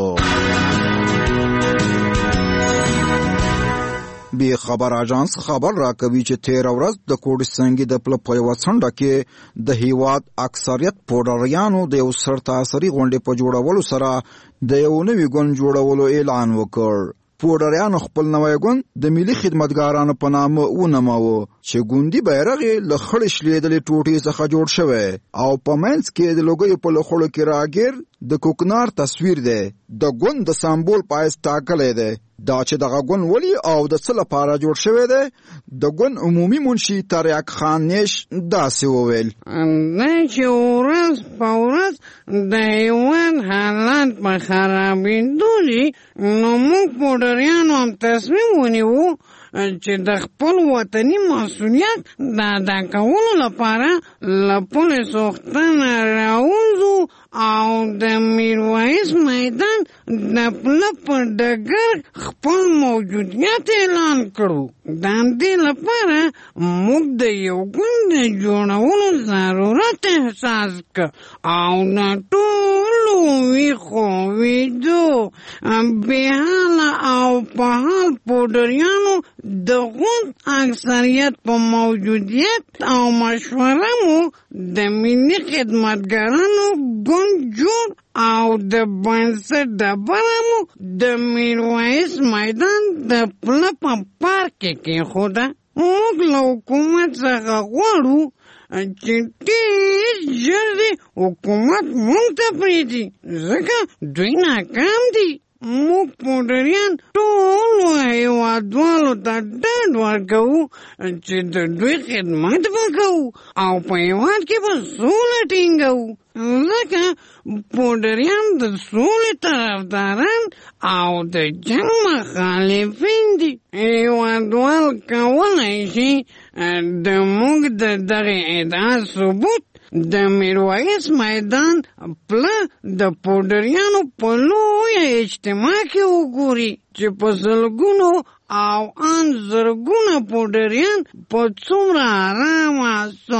S9: بی خبر اجانس خبر راکوي چې 13 ورځ د کوډسنګي د پل په یوه څنډه کې د هیواد اکثریت پوډریانو د یو سرتاسري غونډې په جوړولو سره د یو نوي ګوند جوړولو اعلان وکړ. پوډریانو خپل نوی ګوند د ملي خدمتګارانو په نامه ونماوه چې ګوندي بیرغ یې له خړې شلېدلې ټوټې څخه جوړ شوی او په منځ کې د لوګیو په لوخړو کې راګیر د کوکنار تصویر دی. د ګوند د سمبول پایس ټاکلی دی. دا چې دغه ګوند ولې او د څه لپاره جوړ شوی دی، د ګوند عمومي منشي تریاک خان نیش داسې وویل:
S1: دا چې ورځ په ورځ د هېواد حالات په خرابېدو دي، نو موږ پوډریانو هم تصمیم ونیوو چې د خپل وطني مسؤلیت د ادا کولو لپاره له پولې سوختنه راووځو او د میرویس میدان د پله په ډګر خپل موجودیت اعلان کړو. د همدې لپاره موږ د یو ګوند د جوړولو ضرورت احساس کړ او د ټولو ویښو ویدو بېحاله او په حال پوډریانو د ګوند اکثریت په موجودیت او مشوره مو د ملي خدمتګارانو ګوند جوړ او د بنسټ ډبره مو د میرویس میدان د پله په پارک کې کېښوده. موږ له حکومت څخه غواړو چې ډېر ژر دې حکومت موږ ته پرېږدي، ځکه دوی ناکام دي. موږ پوډریان ټولو هېوادوالو ته ډاډ ورکوو چې د دوی خدمت به کوو او په هېواد کې به سوله ټینګوو، ځکه پوډریان د سولې طرفداران او د جنګ مخالفین دي. هېوادوال کولی شي د موږ د دغې ادعا ثبوت د میرویس میدان پله د پوډریانو په لویه اجتماع کې وګوري چې په سلګونو او ان زرګونه پوډریان په څومره آرامه،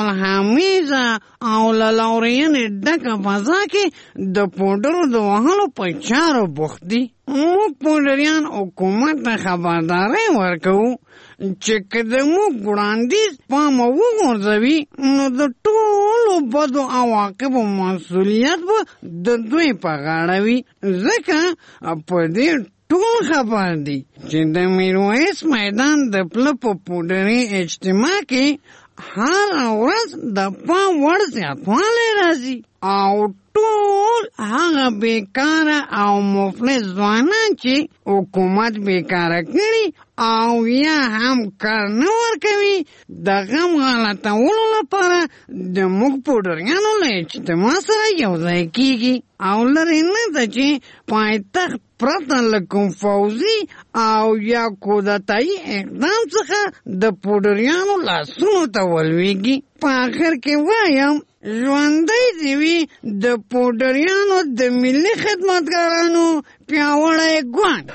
S1: صلحامیزه او له لورینې ډکه فضا کې د پوډرو د وهلو په چارو بوخت دي. موږ پوډریان حکومت ته خبرداری ورکوو چې که د موږ وړاندیز پامه وغورځوي نو د ټولو بدو عواقبو مسؤلیت به د دوی په غاړه وي، ځکه په دې ټول خبر دي چې د میرویس میدان د پله په پوډري اجتماع کې هر ورځ د پام وړ زیاتوالی راځي او ټول هغه بیکاره او مفلس ځوانان چې حکومت بیکاره کړي او یا هم کار نه ورکوي د غم غلطولو لپاره د موږ پوډریانو له اجتماع سره یو ځای کېږي او لرې نه ده چې پایتخت پرته له کوم فوزي او یا کودتایي اقدام څخه د پوډریانو لاسونو ته ولویږي. په آخر کې وایم ژوندی دې وي د پوډریانو د ملي خدمتګارانو پیاوړی ګوند.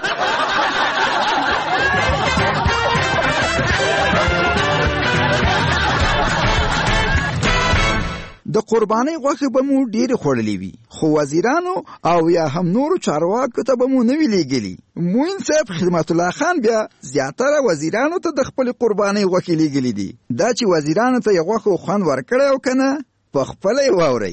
S9: د قربانۍ غوښې به مو ډېرې خوړلې وي، خو وزیرانو او یا هم نورو چارواکو ته به مو نه وي لیږلي. موین صاحب خدمت الله خان بیا زیاتره وزیرانو ته د خپلې قربانۍ غوښې لیږلي دي. دا چې وزیرانو ته یې غوښو خوند ورکړی او که نه، په خپله یې واورئ.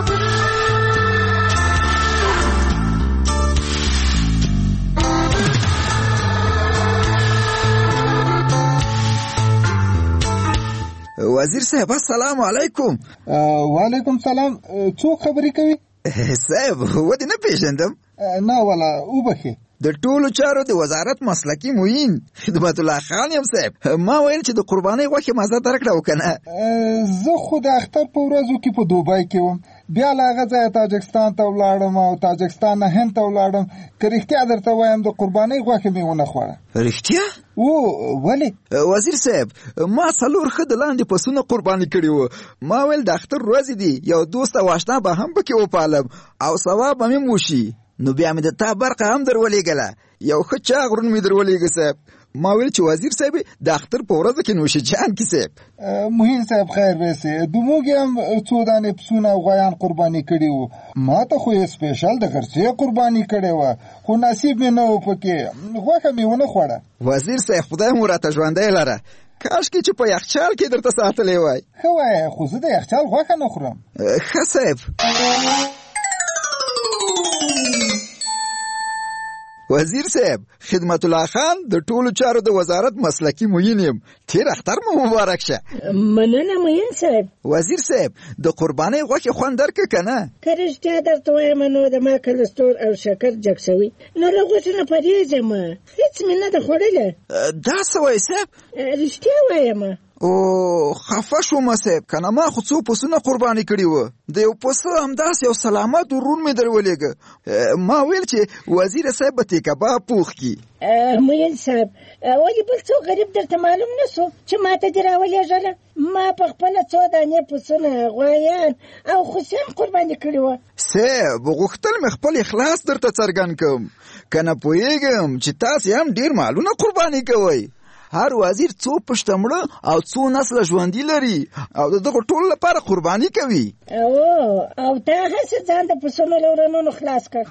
S9: وزیر صاحب السلام علیکم.
S25: وعلیکم سلام. څوک خبرې کوي؟
S9: صاحب ودې نه پیژندم.
S25: نه والا وبخې.
S9: د ټولو چارو د وزارت مسلکي معین خدمت الله خان یم صاحب. ما ویل چې د قربانۍ غوښې مزه درکړه او که نه.
S25: زه خو د اختر په ورځو کې په دوبۍ کې وم، بیا له هغه ځایه تاجکستان ته ولاړم او تاجکستان نه هند ته ولاړم. که رښتیا درته وایم د قربانۍ غوښې مې ونه خوړه.
S9: رښتیا؟
S25: ولې؟
S9: وزیر صاحب ما 4 ښه د لاندې پسونه قرباني کړي وو. ما ویل د اختر ورځې دي، یو دوست او اشنا به هم پکې وپالم او ثواب به مې وشي. نو بیا مې د تا برقه هم در ولېږله، یو ښه چاغ ورون مې در ولېږه صاحب. ما ویل چې وزیر صاحب د اختر په ورځ کې نوشه جان کې صاحب.
S25: مهین صاحب خیر ویسې د موږ هم څو دانې پسونه او غویان قرباني کړي وو. ما ته خو یې سپیشل د خرڅې قرباني کړې وه، خو نصیب مې نه و پکې، غوښه مې ونه خوړه.
S9: وزیر صاحب خدای مو راته ژوندی لره، کاشکې چې په یخچال کې درته ساتلی وای.
S25: ښه وایه، خو زه د یخچال غوښه نه خورم.
S9: ښه صاحب. وزیر صاحب خدمت الله خان د ټولو چارو د وزارت مسلکی معین یم. تیر اختر مو مبارک شه.
S2: مننه معین صاحب.
S9: وزیر صاحب د قربانۍ غوښې خوند درکه کنه؟
S2: که رښتیا درته وایم نو د ما کلسترول او شکر جګ شوي نو له غوښې نه پرهېزم، هېڅ مې نه ده خوړله.
S9: دا څه وایې صاحب؟
S2: رښتیا وایم.
S9: او خفه شوم صاحب، کنه ما خو څو پسونه قرباني کړي وه. د یو پسه همداسې یو سلامت ورور مې در ولېږه. ما ویل چې وزیر صاحب به تې کباب پوخ کي.
S2: معین صاحب ولې بل څو غریب درته معلوم نه سو چې ما ته دې راولېږله؟ ما په خپله څو دانې پسونه، غوایان او خوسیان قرباني کړي وه.
S9: صاحب غوښتل مې خپل اخلاص درته څرګند کړم، کنه پوهېږم چې تاسې هم ډېر مالونه قرباني کوئ. هر وزیر څو پښته مړه او څو نسله ژوندي لري او د دغو ټولو لپاره قرباني کوي.
S2: او تا هسې ځان د پسونو له ورنونو خلاص کړ.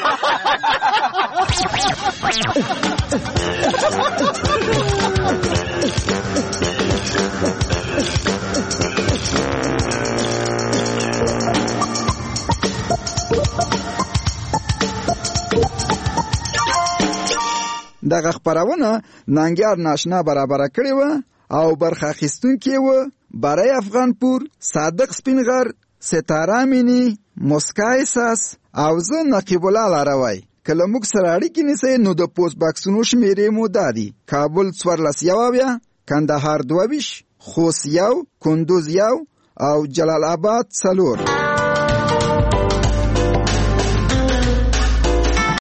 S9: دغه خپرونه ننګیار ناشنا برابره کړې وه او برخه اخیستونکي وه برای افغانپور، صادق سپینغر، ستاره مینی، مسکا احساس او زه نقیب الله لاروی. که له موږ سره اړیکې نیسئ نو د پوسټ باکسونو شمېرې مو دا دي: کابل 14 کندهار 22 خوست 1 کندوز 1 او جلال آباد 4.